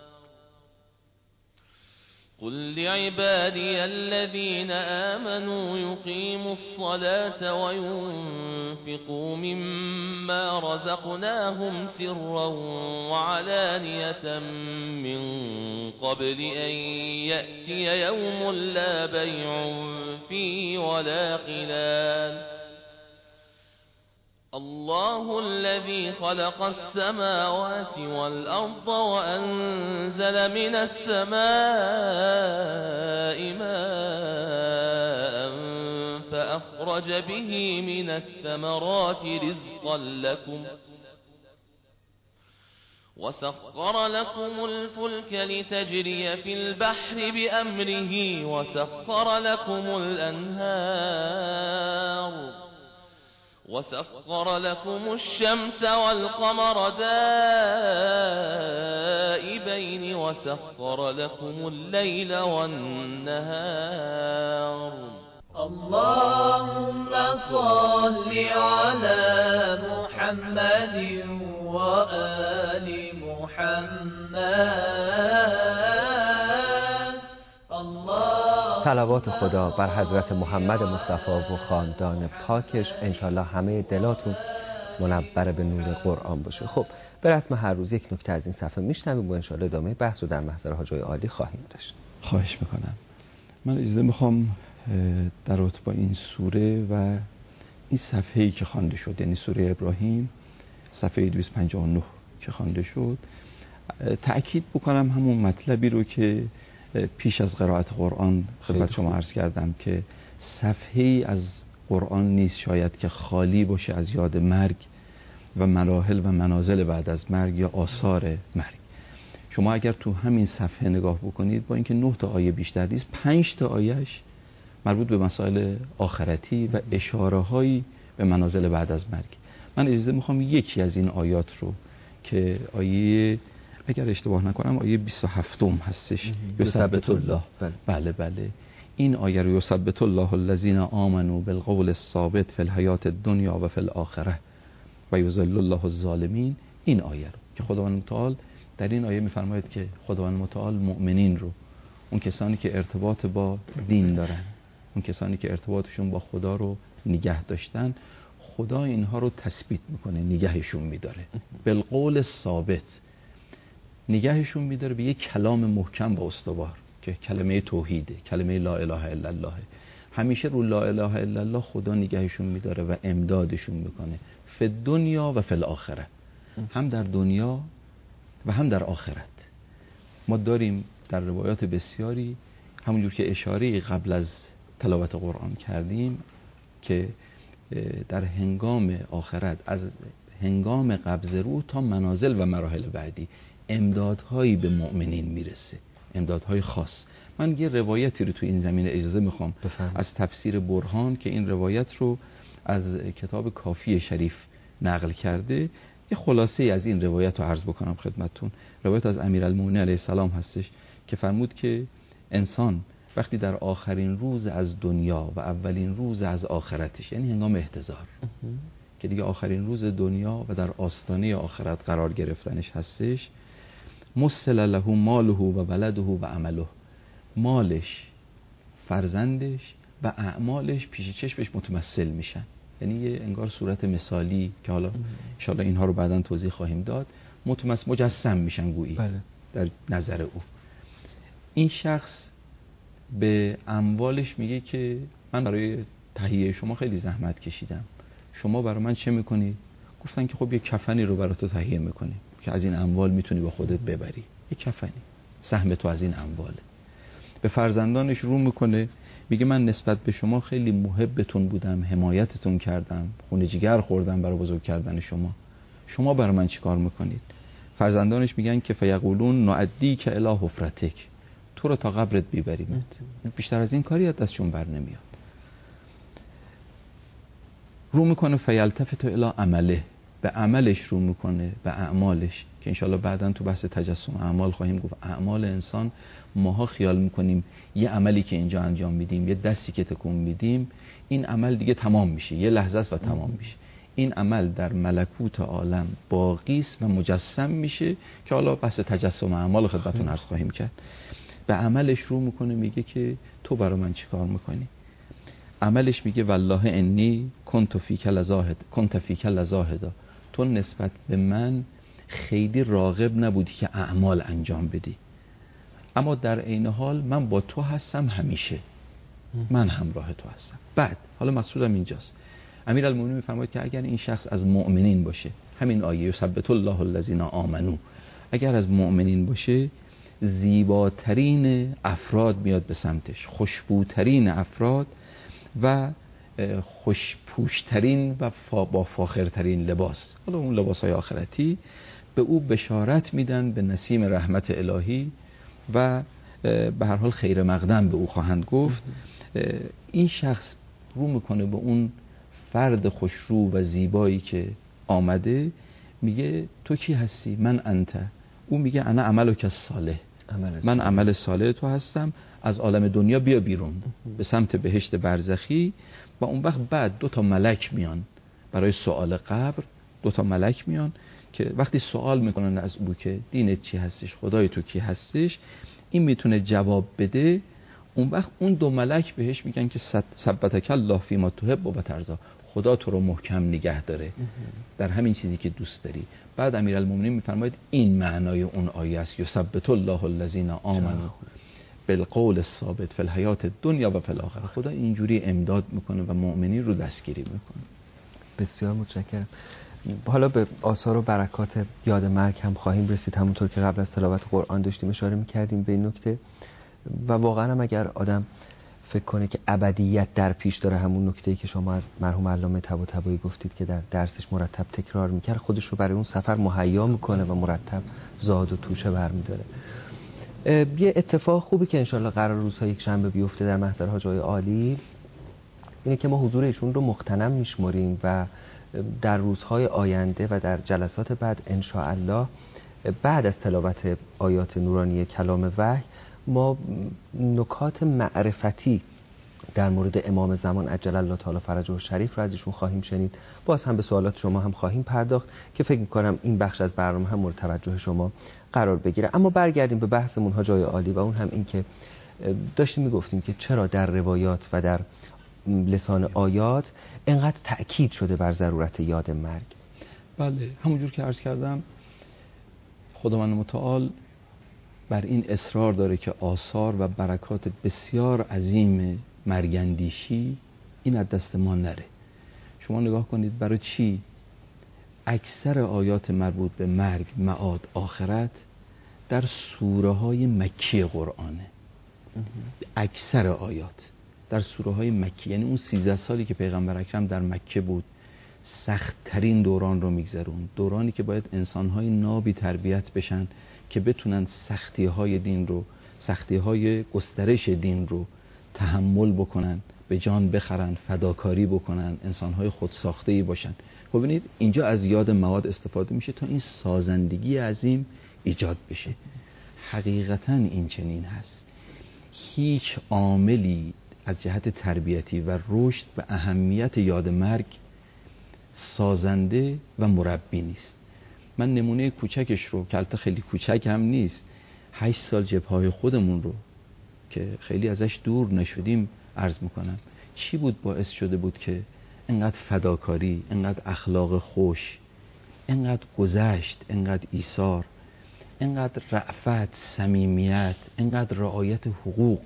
قل لعبادي الذين آمنوا يقيموا الصلاة وينفقوا مما رزقناهم سرا وعلانية من قبل أن يأتي يوم لا بيع فيه ولا خلال. الله الذي خلق السماوات والأرض وأنزل من السماء ماء فأخرج به من الثمرات رزقا لكم وسخر لكم الفلك لتجري في البحر بأمره وسخر لكم الأنهار وسخر لكم الشمس والقمر دائبين وسخر لكم الليل والنهار. اللهم صل على محمد وآل محمد. صلوات خدا بر حضرت محمد مصطفی و خاندان پاکش. انشالله همه دلاتون منور به نور قرآن باشه. خب به رسم هر روز یک نکته از این صفحه میشنویم و انشالله ادامه بحث رو در محضر حاجای عالی خواهیم داشت. خواهش میکنم. من اجازه میخوام در رابطه با این سوره و این صفحه‌ای که خوانده شد، یعنی سوره ابراهیم صفحه 259 که خوانده شد، تأکید بکنم همون مطلبی رو که پیش از قرائت قرآن خدمت شما عرض کردم که صفحه‌ای از قرآن نیست شاید که خالی باشه از یاد مرگ و مراحل و منازل بعد از مرگ یا آثار مرگ. شما اگر تو همین صفحه نگاه بکنید، با اینکه 9 تا آیه بیشتر نیست، 5 تا آیهش مربوط به مسائل آخرتی و اشاره‌هایی به منازل بعد از مرگ. من اجازه میخوام یکی از این آیات رو که آیه اگر اشتباه نکنم آیه 27 هستش، یثبت الله. بله بله، این آیه رو یثبت الله الذین آمنوا بالقول الثابت فی الحیات الدنیا و فی الاخره و یذل الله الظالمین، این آیه رو که خداوند متعال در این آیه میفرماید که خداوند متعال مؤمنین رو، اون کسانی که ارتباط با دین دارن، اون کسانی که ارتباطشون با خدا رو نگه داشتن، خدا اینها رو تثبیت میکنه، نگهشون میداره. بالقول ثابت، نگهشون میداره به یک کلام محکم و استوار که کلمه توحیده، کلمه لا اله الا الله. همیشه رو لا اله الا الله خدا نگهشون میداره و امدادشون میکنه فی دنیا و فی الاخره، هم در دنیا و هم در آخرت. ما داریم در روایات بسیاری همونجور که اشاره قبل از تلاوت قرآن کردیم که در هنگام آخرت، از هنگام قبض روح تا منازل و مراحل بعدی، امدادهایی به مؤمنین میرسه، امدادهای خاص. من یه روایتی رو تو این زمینه اجازه میخوام از تفسیر برهان که این روایت رو از کتاب کافی شریف نقل کرده، یه خلاصه از این روایت رو عرض بکنم خدمتتون. روایت از امیرالمومنین علیه السلام هستش که فرمود که انسان وقتی در آخرین روز از دنیا و اولین روز از آخرتش، یعنی هنگام احتضار که دیگه آخرین روز دنیا و در آستانه آخرت قرار گرفتنش هستش، مسل له ماله و ولده و عمله، مالش، فرزندش و اعمالش پیش چشمش متمثل میشن. یعنی یه انگار صورت مثالی که حالا انشاءالله اینها رو بعداً توضیح خواهیم داد، مجسم میشن گویی در نظر او. این شخص به اموالش میگه که من برای تهیه شما خیلی زحمت کشیدم، شما برای من چه میکنی؟ گفتن که خب یه کفنی رو برای تو تهیه میکنی که از این اموال میتونی با خودت ببری، یه کفنی، سهم تو از این امواله. به فرزندانش رو میکنه، میگه من نسبت به شما خیلی محبتون بودم، حمایتتون کردم، خون جگر خوردم برای بزرگ کردن شما برای من چیکار میکنید؟ فرزندانش میگن که فیقولون نعدی که الی حفرتک، تو رو تا قبرت بیبریمت، بیشتر از این کاری از دستشون بر نمیاد. رو میکنه فیلتفت الی عمله، به عملش رو میکنه، به اعمالش، که انشالله بعداً تو بحث تجسم اعمال خواهیم گفت. اعمال انسان، ماها خیال میکنیم یه عملی که اینجا انجام میدیم، یه دستی که تکون میدیم، این عمل دیگه تمام میشه، یه لحظه است و تمام میشه. این عمل در ملکوت عالم باقی است و مجسم میشه که حالا بحث تجسم اعمال خدمتتون عرض خواهیم کرد. به عملش رو میکنه، میگه که تو برای من چیکار میکنی؟ عملش میگه والله انی کنت فیک لزاهدا، تو نسبت به من خیلی راغب نبودی که اعمال انجام بدی، اما در عین حال من با تو هستم همیشه، من همراه تو هستم. بعد حالا مقصودم اینجاست، امیرالمومنین میفرماید که اگر این شخص از مؤمنین باشه، همین آیه یثبت الله الذین آمنو، اگر از مؤمنین باشه، زیباترین افراد میاد به سمتش، خوشبوترین افراد و خوشپوشترین و با فاخرترین لباس، حالا اون لباسهای آخرتی، به او بشارت میدن به نسیم رحمت الهی و به هر حال خیر مقدم به او خواهند گفت. این شخص رو میکنه به اون فرد خوشرو و زیبایی که آمده، میگه تو کی هستی؟ من انت. او میگه انا عملک الصالح، من عمل صالح تو هستم، از عالم دنیا بیا بیرون به سمت بهشت برزخی. و اون وقت بعد 2 ملک میان برای سوال قبر، 2 ملک میان که وقتی سوال میکنن از او که دینت چی هستش، خدای تو کی هستش، این میتونه جواب بده. اون وقت اون 2 ملک بهش میگن که ثبتک الله فیما تحب و ترضی، خدا تو رو محکم نگه داره در همین چیزی که دوست داری. بعد امیرالمومنین میفرماید این معنای اون آیه است، یثبت الله الذین آمنوا بالقول الثابت فی الحیات الدنیا و فی الاخره. خدا اینجوری امداد میکنه و مؤمنین رو دستگیری میکنه. بسیار متشکرم. حالا به آثار و برکات یاد مرگ هم خواهیم رسید، همونطور که قبل از تلاوت قرآن داشتیم اشاره میکردیم به این نکته. و واقعا هم اگر آدم فکر کنه که ابدیت در پیش داره، همون نکته‌ای که شما از مرحوم علامه طباطبایی گفتید که در درسش مرتب تکرار میکرد، خودش رو برای اون سفر مهیا میکنه و مرتب زاد و توشه برمیداره. یه اتفاق خوبی که انشالله قرار روزها یک شنبه بیفته در محضر حاج آقای عالی اینه که ما حضور ایشون رو مغتنم میشمریم و در روزهای آینده و در جلسات بعد انشاءالله بعد از تلاوت آیات نورانی کلام وحی ما نکات معرفتی در مورد امام زمان عجل الله تعالی فرجه الشریف رو از ایشون خواهیم شنید. باز هم به سوالات شما هم خواهیم پرداخت که فکر می‌کنم این بخش از برنامه هم مورد توجه شما قرار بگیره. اما برگردیم به بحثمون ها، جای عالی، و اون هم این که داشتیم میگفتیم که چرا در روایات و در لسان آیات اینقدر تأکید شده بر ضرورت یاد مرگ. بله، همونجور که عرض کردم خداوند متعال بر این اصرار داره که آثار و برکات بسیار عظیم مرگندیشی این از دست ما نره. شما نگاه کنید برای چی اکثر آیات مربوط به مرگ، معاد، آخرت در سوره های مکی قرآنه. اکثر آیات در سوره های مکی، یعنی اون 13 سالی که پیغمبر اکرم در مکه بود سخت‌ترین دوران رو میگذرون، دورانی که باید انسان‌های نابی تربیت بشن که بتونن سختی‌های دین رو، سختی‌های گسترش دین رو تحمل بکنن، به جان بخرن، فداکاری بکنن، انسان‌های خودساخته‌ای باشن. خب ببینید اینجا از یاد مواد استفاده میشه تا این سازندگی عظیم ایجاد بشه. حقیقتاً این چنین هست. هیچ عاملی از جهت تربیتی و رشد به اهمیت یاد مرگ سازنده و مربی نیست. من نمونه کوچکش رو که البته خیلی کوچک هم نیست، 8 سال جبهه‌های خودمون رو که خیلی ازش دور نشدیم عرض میکنم. چی بود باعث شده بود که انقدر فداکاری، انقدر اخلاق خوش، انقدر گذشت، انقدر ایثار، انقدر رأفت، صمیمیت، انقدر رعایت حقوق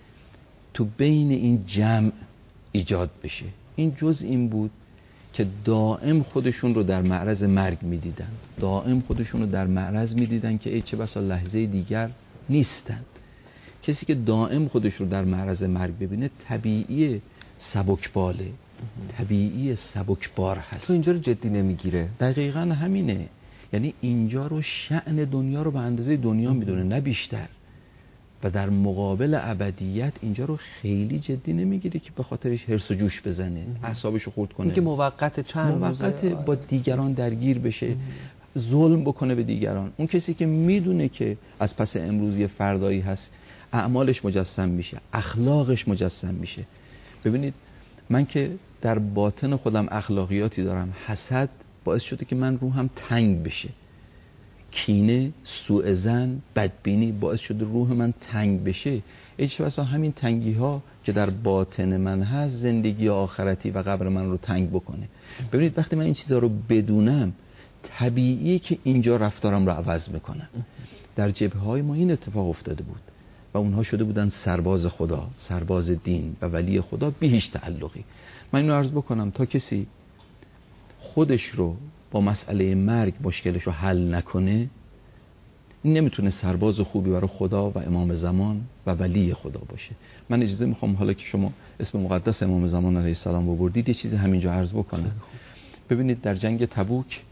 تو بین این جمع ایجاد بشه؟ این جز این بود که دائم خودشون رو در معرض مرگ میدیدن، دائم خودشون رو در معرض میدیدن که ای چه بسا لحظه دیگر نیستن. کسی که دائم خودش رو در معرض مرگ ببینه طبیعی سبکباله، طبیعی سبکبار هست. تو اینجا رو جدی نمیگیره. دقیقاً همینه. یعنی اینجا رو شأن دنیا رو به اندازه دنیا میدونه، نه بیشتر. و در مقابل ابدیت اینجا رو خیلی جدی نمیگیره که به خاطرش هرس و جوش بزنه، اعصابش رو خورد کنه، اینکه موقت چند روزه با دیگران درگیر بشه، ظلم بکنه به دیگران. اون کسی که میدونه که از پس امروز یه فردایی هست، اعمالش مجسم میشه، اخلاقش مجسم میشه. ببینید من که در باطن خودم اخلاقیاتی دارم، حسد باعث شده که من روحم تنگ بشه، کینه، سوء ظن، بدبینی باعث شده روح من تنگ بشه. ایچ واسه همین تنگی ها که در باطن من هست زندگی آخرتی و قبر من رو تنگ بکنه. ببینید وقتی من این چیزها رو بدونم طبیعیه که اینجا رفتارم رو عوض میکنم. در جبهه‌های ما این اتفاق افتاده بود و اونها شده بودن سرباز خدا، سرباز دین و ولی خدا بی هیچ تعلقی. من اینو عرض بکنم تا کسی خودش رو با مسئله مرگ مشکلش رو حل نکنه نمیتونه سرباز خوبی برای خدا و امام زمان و ولی خدا باشه. من اجازه میخوام حالا که شما اسم مقدس امام زمان علیه السلام رو بردید یه چیزی همینجا عرض بکنم. ببینید در جنگ تبوک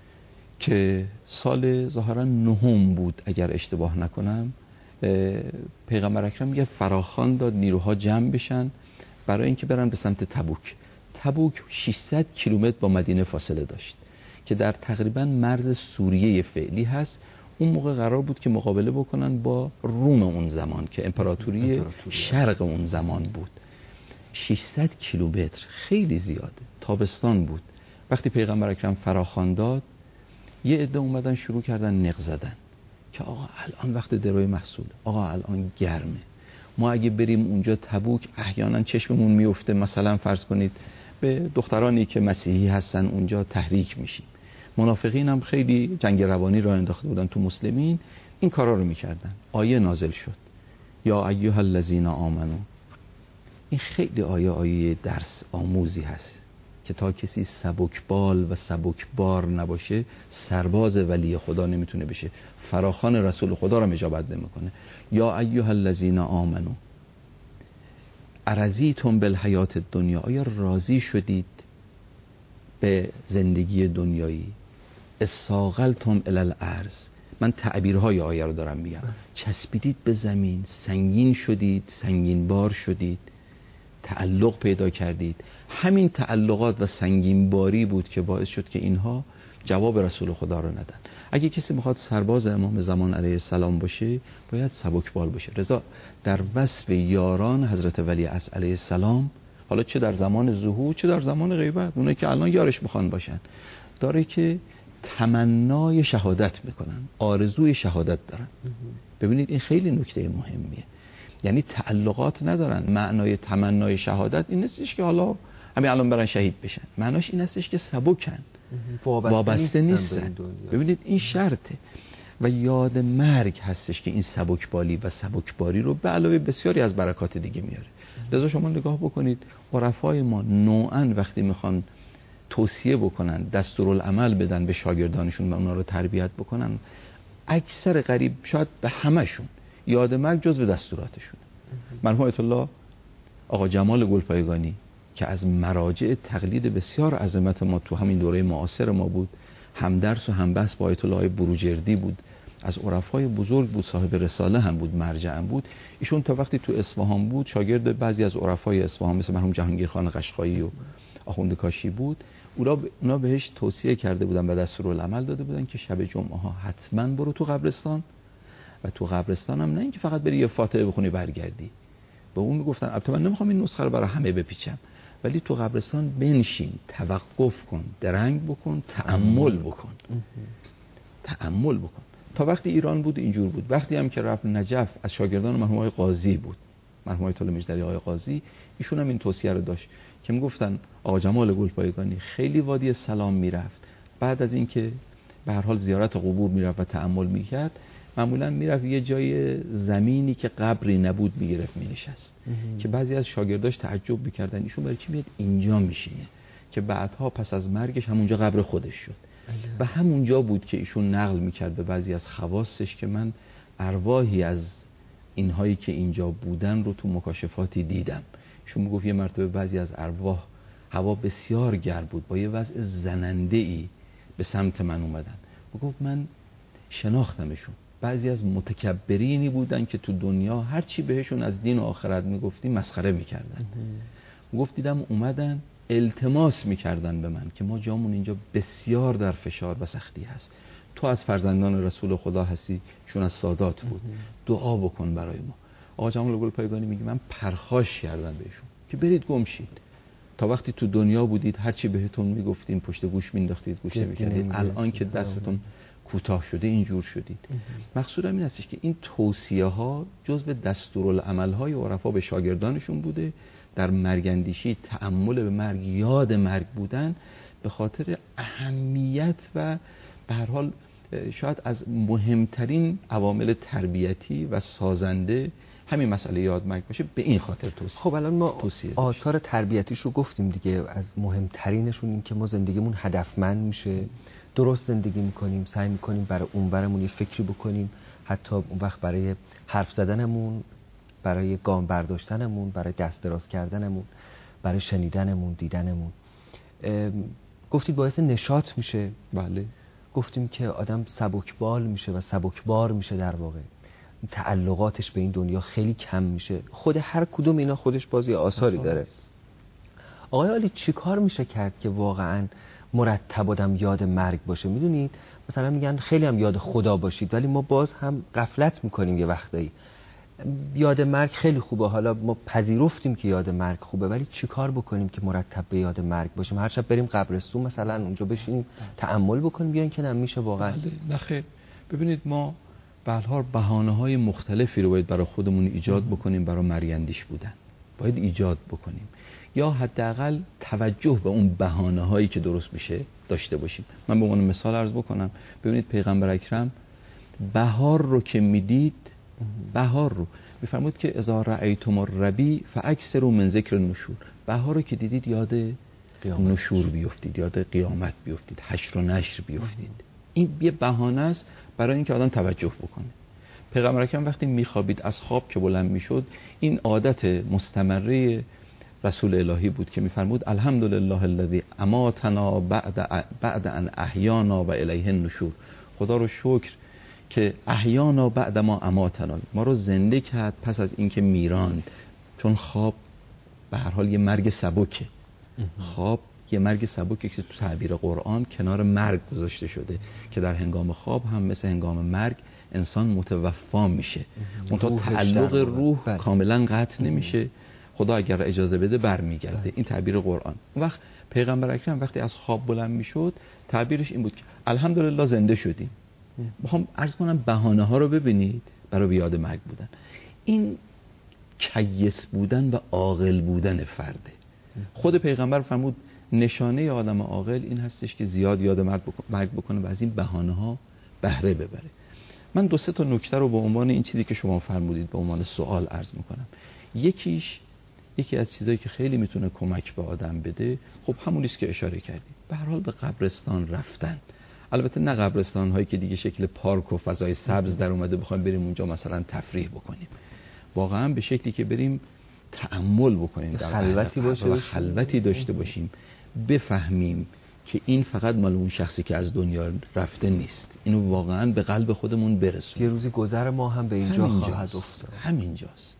که سال ظاهرا 9 بود اگر اشتباه نکنم، پیغمبر اکرم یه فراخوان داد نیروها جمع بشن برای اینکه برن به سمت تبوک. تبوک 600 کیلومتر با مدینه فاصله داشت که در تقریبا مرز سوریه فعلی هست. اون موقع قرار بود که مقابله بکنن با روم اون زمان که امپراتوری شرق اون زمان بود. 600 کیلومتر خیلی زیاده. تابستان بود. وقتی پیغمبر اکرم فراخوان داد یه عده اومدن شروع کردن نق زدن که آقا الان وقت درای محصول، آقا الان گرمه، ما اگه بریم اونجا تبوک احیانا چشممون میفته مثلا فرض کنید به دخترانی که مسیحی هستن اونجا تحریک میشیم. منافقین هم خیلی جنگ روانی را انداخته بودن تو مسلمین، این کارا رو میکردن. آیه نازل شد یا ایها الذین آمنو. این خیلی آیه درس آموزی هست که تا کسی سبکبال و سبکبار نباشه سرباز ولی خدا نمیتونه بشه، فراخوان رسول خدا رو اجابت نمیکنه. یا ایها الذین آمنو ارضیتم بالحیات الدنیا، آیا راضی شدید به زندگی دنیایی؟ استاقلتم الی الارض، من تعبیرهای آیه رو دارم میگم، چسبیدید به زمین، سنگین شدید، سنگین بار شدید. تعلق پیدا کردید. همین تعلقات و سنگین باری بود که باعث شد که اینها جواب رسول خدا رو ندن. اگه کسی میخواد سرباز امام زمان علیه السلام باشه باید سبکبال باشه. رضا در وصف یاران حضرت ولی عصر علیه السلام، حالا چه در زمان ظهور چه در زمان غیبت، اونایی که الان یارش میخوان باشن، داره که تمنای شهادت میکنن، آرزوی شهادت دارن. ببینید این خیلی نکته مهمیه. یعنی تعلقات ندارن. معنای تمنای شهادت این نیستش که حالا همین الان برن شهید بشن، معناش این هستش که سبکن، وابسته نیستن. ببینید این شرطه. و یاد مرگ هستش که این سبکبالی و سبکباری رو به علاوه بسیاری از برکات دیگه میاره. لذا شما نگاه بکنید عرفای ما نوعاً وقتی میخوان توصیه بکنن، دستورالعمل بدن به شاگردانشون و اونا رو تربیت بکنن، اکثر قریب شاید به همشون یاد مرگ جزو دستوراتشون. مرحوم آیت الله آقا جمال گلپایگانی که از مراجع تقلید بسیار عظمت ما تو همین دوره معاصر ما بود، هم درس و هم بحث با آیت الله بروجردی بود، از عرفای بزرگ بود، صاحب رساله هم بود، مرجع هم بود. ایشون تا وقتی تو اصفهان بود شاگرد بعضی از عرفای اصفهان مثل مرحوم جهانگیر خان قشقایی و آخوند کاشی بود. اونا بهش توصیه کرده بودن و دستورالعمل داده بودن که شب جمعه ها حتما برو تو قبرستان، و تو قبرستان هم نه اینکه فقط بری یه فاتحه بخونی برگردی. به اون میگفتن البته من نمیخوام این نسخه رو برای همه بپیچم، ولی تو قبرستان بنشین، توقف کن، درنگ بکن، تأمل بکن. تا وقتی ایران بود اینجور بود. وقتی هم که رفت نجف از شاگردان مرحوم آقای قاضی بود، مرحوم آیت الله مجدری آقای قاضی، ایشون هم این توصیه رو داشت که میگفتن آقا جمال گلپایگانی خیلی وادی سلام میرفت، بعد از اینکه به هر حال زیارت قبور میرفت و تأمل میکرد، معمولا میرفت یه جای زمینی که قبری نبود میگرفت مینشست، که بعضی از شاگرداش تعجب میکردن ایشون برای چی میاد اینجا میشینه، که بعدها پس از مرگش همونجا قبر خودش شد. و همونجا بود که ایشون نقل میکرد به بعضی از خواصش که من ارواحی از اینهایی که اینجا بودن رو تو مکاشفاتی دیدم. ایشون میگفت یه مرتبه بعضی از ارواح هوا بسیار گرم بود، با یه وضع زننده‌ای به سمت من اومدن. میگفت من شناختمشون. بعضی از متکبرینی بودن که تو دنیا هرچی بهشون از دین و آخرت میگفتی مسخره میکردن. گفت دیدم اومدن التماس میکردن به من که ما جامون اینجا بسیار در فشار و سختی هست، تو از فرزندان رسول خدا هستی، چون از سادات بود، دعا بکن برای ما. آقا جمال گلپایگانی میگه من پرخاش کردم بهشون که برید گم شید، تا وقتی تو دنیا بودید هرچی بهتون میگفتیم پشت گوش مینداختید، گوش نمیکردید، الان که دستتون کوتاه شده اینجور شدید. مقصودم این هستش که این توصیه ها جزو دستورالعمل های عرفا به شاگردانشون بوده، در مرگندیشی تأمل به مرگ، یاد مرگ بودن، به خاطر اهمیت و به هر حال شاید از مهمترین عوامل تربیتی و سازنده همین مسئله یاد مرگ باشه، به این خاطر توصیه. خب الان ما آثار تربیتیش رو گفتیم دیگه، از مهمترینشون این که ما زندگیمون هدفمند میشه، درست زندگی میکنیم، سعی میکنیم برای اونورمون یه فکری بکنیم، حتی اون وقت برای حرف زدنمون، برای گام برداشتنمون، برای دست دراز کردنمون، برای شنیدنمون، دیدنمون. گفتید باعث نشاط میشه. بله. گفتیم که آدم سبکبال میشه و سبکبار میشه، در واقع تعلقاتش به این دنیا خیلی کم میشه. خود هر کدوم اینا خودش بازی آثاری داره. آقای عالی چی کار میشه کرد که واقعاً مرتب آدم یاد مرگ باشه؟ میدونید مثلا میگن خیلی هم یاد خدا باشید، ولی ما باز هم غفلت میکنیم یه وقتایی. یاد مرگ خیلی خوبه، حالا ما پذیرفتیم که یاد مرگ خوبه، ولی چی کار بکنیم که مرتب به یاد مرگ باشیم؟ هر شب بریم قبرستون مثلا اونجا بشینیم تأمل بکنیم، بیان که نمیشه واقعا. نخیر. ببینید ما به هر حال بهانه‌های مختلفی رو باید برای خودمون ایجاد بکنیم، برای مرگندیش بودن باید ایجاد بکنیم، یا حداقل توجه به اون بهانه‌هایی که درست میشه داشته باشیم. من به عنوان مثال عرض بکنم، ببینید پیغمبر اکرم بهار رو که میدید، بهار رو میفرمود که اذا رأیتم الربیع فاکثروا من ذکر النشور، بهار رو که دیدید یاد نشور بیفتید، یاد قیامت بیفتید، حشر و نشر بیفتید. این یه بهانه است برای اینکه آدم توجه بکنه. پیغمبر اکرم وقتی میخوابید از خواب که بلند میشد، این عادت مستمره رسول الهی بود که میفرمود الحمدلله الذی اماتنا بعد ان احیانا و الیه النشور. خدا رو شکر که احیانا بعد ما اماتنا، ما رو زنده کرد پس از اینکه میراند. چون خواب به هر حال یه مرگ سبکه. خواب یه مرگ سبکه که تو تعبیر قرآن کنار مرگ گذاشته شده که در هنگام خواب هم مثل هنگام مرگ انسان متوفا میشه، منتها تعلق روح کاملا قطع نمیشه، خدا اگر اجازه بده برمیگرده. این تعبیر قرآن. اون وقت پیغمبر اکرم وقتی از خواب بلند میشد تعبیرش این بود که الحمدلله زنده شدیم. میخوام عرض کنم بهانه ها رو ببینید برای یاد مرگ بودن. این کیس بودن و عاقل بودن فرده. خود پیغمبر فرمود نشانه آدم عاقل این هستش که زیاد یاد مرگ بکنه و از این بهانه ها بهره ببره. من 2-3 تا نکته رو به عنوان این چیزی که شما فرمودید به عنوان سوال عرض میکنم. یکی از چیزایی که خیلی میتونه کمک به آدم بده، خب همونیست که اشاره کردید، به هر حال به قبرستان رفتن. البته نه قبرستان هایی که دیگه شکل پارک و فضای سبز در اومده بخوایم بریم اونجا مثلا تفریح بکنیم، واقعا به شکلی که بریم تأمل بکنیم، در خلوتی باشه و خلوتی داشته باشیم، بفهمیم که این فقط مال اون شخصی که از دنیا رفته نیست، اینو واقعا به قلب خودمون برسونیم. یه روزی گذر ما هم به اینجا خواهد افتاد. همینجاست.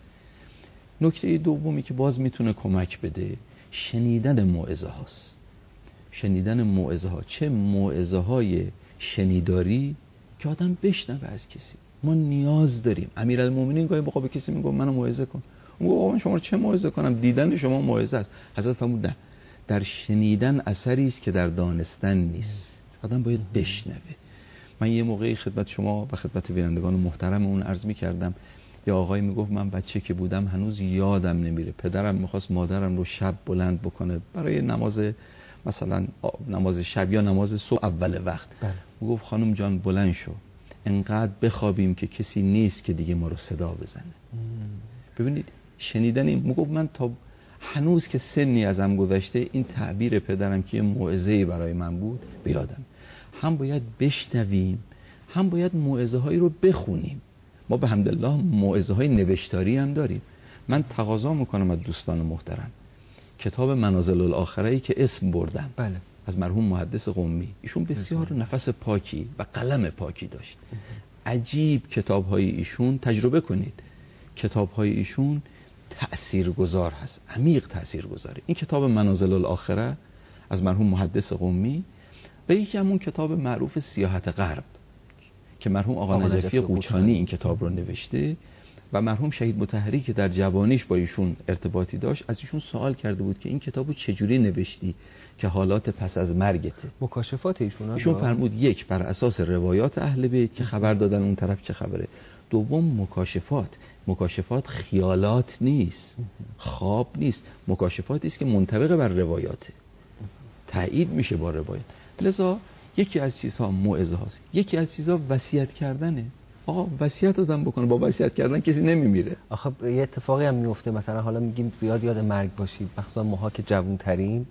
نکته دومی که باز میتونه کمک بده شنیدن موعظه هاست. شنیدن موعظه ها، چه موعظه های شنیداری که آدم بشنوه از کسی. ما نیاز داریم. امیرالمومنین گاهی موقع به کسی میگه منو موعظه کن، اون گفت آقا شما چه موعظه کنم، دیدن شما موعظه است. حضرت فرمود نه، در شنیدن اثری است که در دانستن نیست. آدم باید بشنوه. من یه موقعی خدمت شما و خدمت بینندگان محترم اون عرض می‌کردم، یه آقایی میگفت من بچه که بودم هنوز یادم نمیره، پدرم میخواست مادرم رو شب بلند بکنه برای نماز، مثلا نماز شب یا نماز صبح اول وقت. میگفت خانم جان بلند شو، انقدر بخوابیم که کسی نیست که دیگه ما رو صدا بزنه. ببینید شنیدن این، میگفت من تا هنوز که سنی ازم گذشته این تعبیر پدرم که یه موعظه‌ای برای من بود بیادم. هم باید بشنویم، هم باید موعظه هایی رو بخونیم. ما به حمدالله موعظه های نوشتاری هم داریم. من تقاضا میکنم از دوستان محترم کتاب منازل الاخره‌ای که اسم بردم، بله، از مرحوم محدث قمی، ایشون بسیار نفس پاکی و قلم پاکی داشت. عجیب کتاب‌های ایشون، تجربه کنید، کتاب‌های ایشون تأثیرگذار هست، عمیق تأثیرگذاره. این کتاب منازل الاخره از مرحوم محدث قمی و یکی همون کتاب معروف سیاحت غرب که مرحوم آقا نجفی قوچانی این کتاب رو نوشته و مرحوم شهید مطهری که در جوانیش با ایشون ارتباطی داشت از ایشون سوال کرده بود که این کتابو چجوری نوشتی که حالات پس از مرگته. مکاشفات ایشون فرمود یک، بر اساس روایات اهل بیت که خبر دادن اون طرف چه خبره. دوم مکاشفات خیالات نیست، خواب نیست، مکاشفاتی است که منطبق بر روایاته، تایید میشه با روایت. لذا یکی از چیزها موعظه هاست، یکی از چیزها وصیت کردنه. آقا وصیت آدم بکنه، با وصیت کردن کسی نمیمیره. آخه یه اتفاقی هم میفته، مثلا حالا میگیم زیاد یاد مرگ باشید، مخصوصا ماها که جوان‌ترین،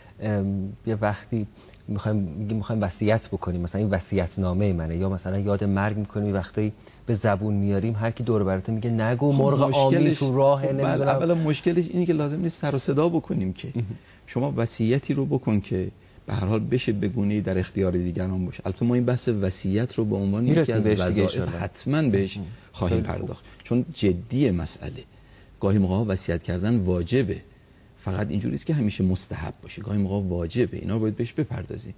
یه وقتی میخوایم وصیت بکنیم، مثلا این وصیت نامه منه، یا مثلا یاد مرگ میکنیم، وقتی به زبون میاریم هر کی دور برات میگه نگو مرغ آمی تو راه. نمیدونم اولا مشکلش اینه که لازم نیست سر و صدا بکنیم که شما وصیتی رو بکن که به هر حال بشه بگونه‌ای در اختیار دیگران باشه. البته ما این بحث وصیت رو به عنوان یکی از وظایف حتما بهش خواهیم پرداخت، چون جدی مسئله. گاهی موقع وصیت کردن واجبه، فقط اینجوری است که همیشه مستحب باشه، گاهی موقع واجبه، اینا باید بهش بپردازیم.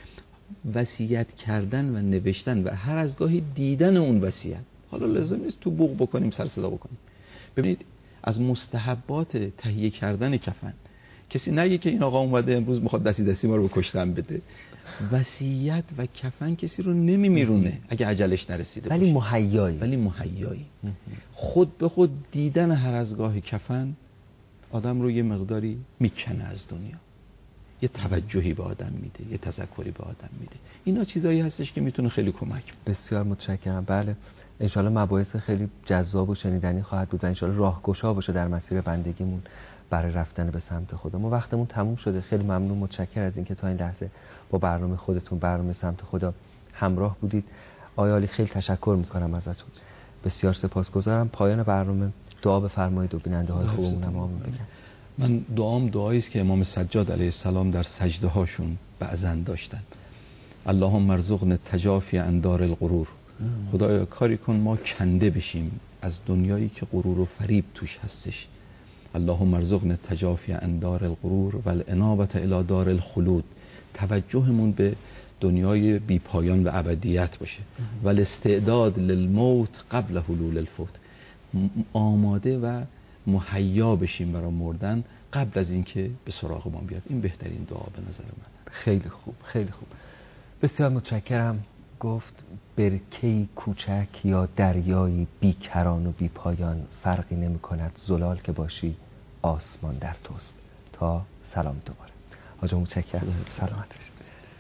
وصیت کردن و نوشتن و هر از گاهی دیدن اون وصیت، حالا لازم نیست تو بوق بکنیم، سر صدا بکنیم. ببینید از مستحبات تهیه کردن کفن، کسی نگه که این آقا اومده امروز میخواد دستی ما رو بکشتن بده. وصیت و کفن کسی رو نمیمیرونه اگه عجلش نرسیده ولی مهیایی. خود به خود دیدن هر از گاه کفن آدم رو یه مقداری میکنه از دنیا، یه توجهی به آدم میده، یه تذکری به آدم میده. اینا چیزایی هستش که میتونه خیلی کمک بده. بسیار متشکرم. بله انشالله مباحث خیلی جذاب و شنیدنی خواهد بود و انشالله راهگشا باشه در مسیر بندگیمون برای رفتن به سمت خدا. ما وقتمون تموم شده. خیلی ممنون، متشکرم از اینکه تا این لحظه با برنامه خودتون، برنامه سمت خدا همراه بودید. آقای عالی خیلی تشکر میکنم ازتون، بسیار سپاسگزارم. پایان برنامه دعا بفرمایید و بیننده های خوبمون آمین بگم. من دعایی است که امام سجاد علیه السلام در سجده هاشون بعضن داشتن. اللهم ارزقنا تجافی عن دار الغرور. خدایا کاری کن ما کنده بشیم از دنیایی که غرور و فریب توش هستش. اللهم ارزقنا التجافی عن دار الغرور و الانابة الی دار الخلود. توجهمون به دنیای بی پایان و ابدیت باشه و الاستعداد للموت قبل حلول الفوت. آماده و مهیا بشیم برای مردن قبل از اینکه به سراغ ما بیاد. این بهترین دعا به نظر من. خیلی خوب، خیلی خوب. بسیار متشکرم. گفت برکه‌ای کوچک یا دریایی بیکران و بی پایان فرقی نمی کند، زلال که باشی آسمان در توست. تا سلام دوباره. آقا متشکرم. سلامت باشید.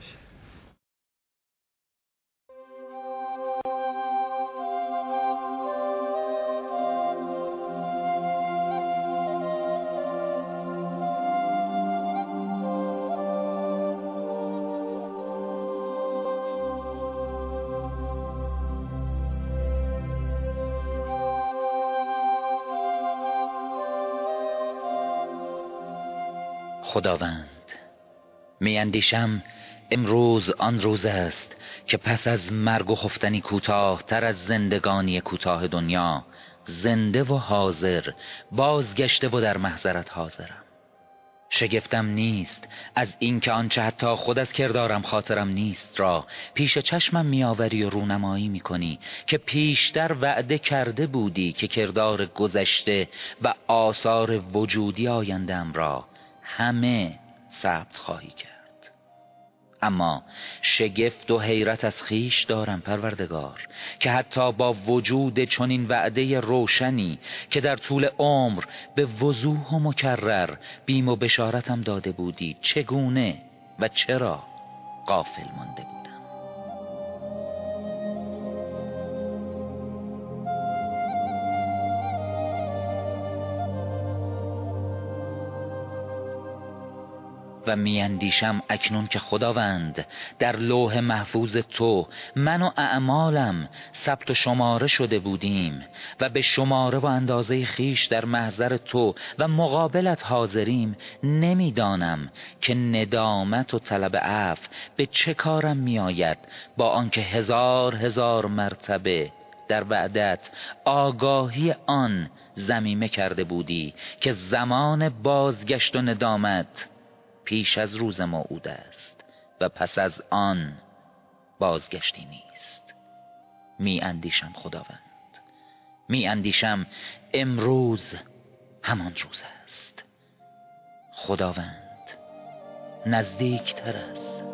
خداوند، میاندیشم امروز آن روز است که پس از مرگ و خفتنی کوتاه تر از زندگانی کوتاه دنیا، زنده و حاضر بازگشته و در محضرت حاضرم. شگفتم نیست از اینکه آنچه حتی خود از کردارم خاطرم نیست را پیش چشمم میآوری و رونمایی میکنی که پیشتر وعده کرده بودی که کردار گذشته و آثار وجودی آیندم را همه ثبت خواهی کرد. اما شگفت و حیرت از خیش دارم پروردگار که حتی با وجود چنین وعده روشنی که در طول عمر به وضوح و مکرر بیم و بشارتم داده بودی، چگونه و چرا غافل مانده بودم. و میاندیشم اکنون که خداوند در لوح محفوظ تو من و اعمالم ثبت و شماره شده بودیم و به شماره و اندازه خیش در محضر تو و مقابلت حاضریم، نمیدانم که ندامت و طلب عفو به چه کارم میآید، با آنکه هزار مرتبه در وعدت آگاهی آن ضمیمه کرده بودی که زمان بازگشت و ندامت پیش از روز موعود است و پس از آن بازگشتی نیست. می اندیشم خداوند، می اندیشم امروز همان روز است. خداوند نزدیکتر است.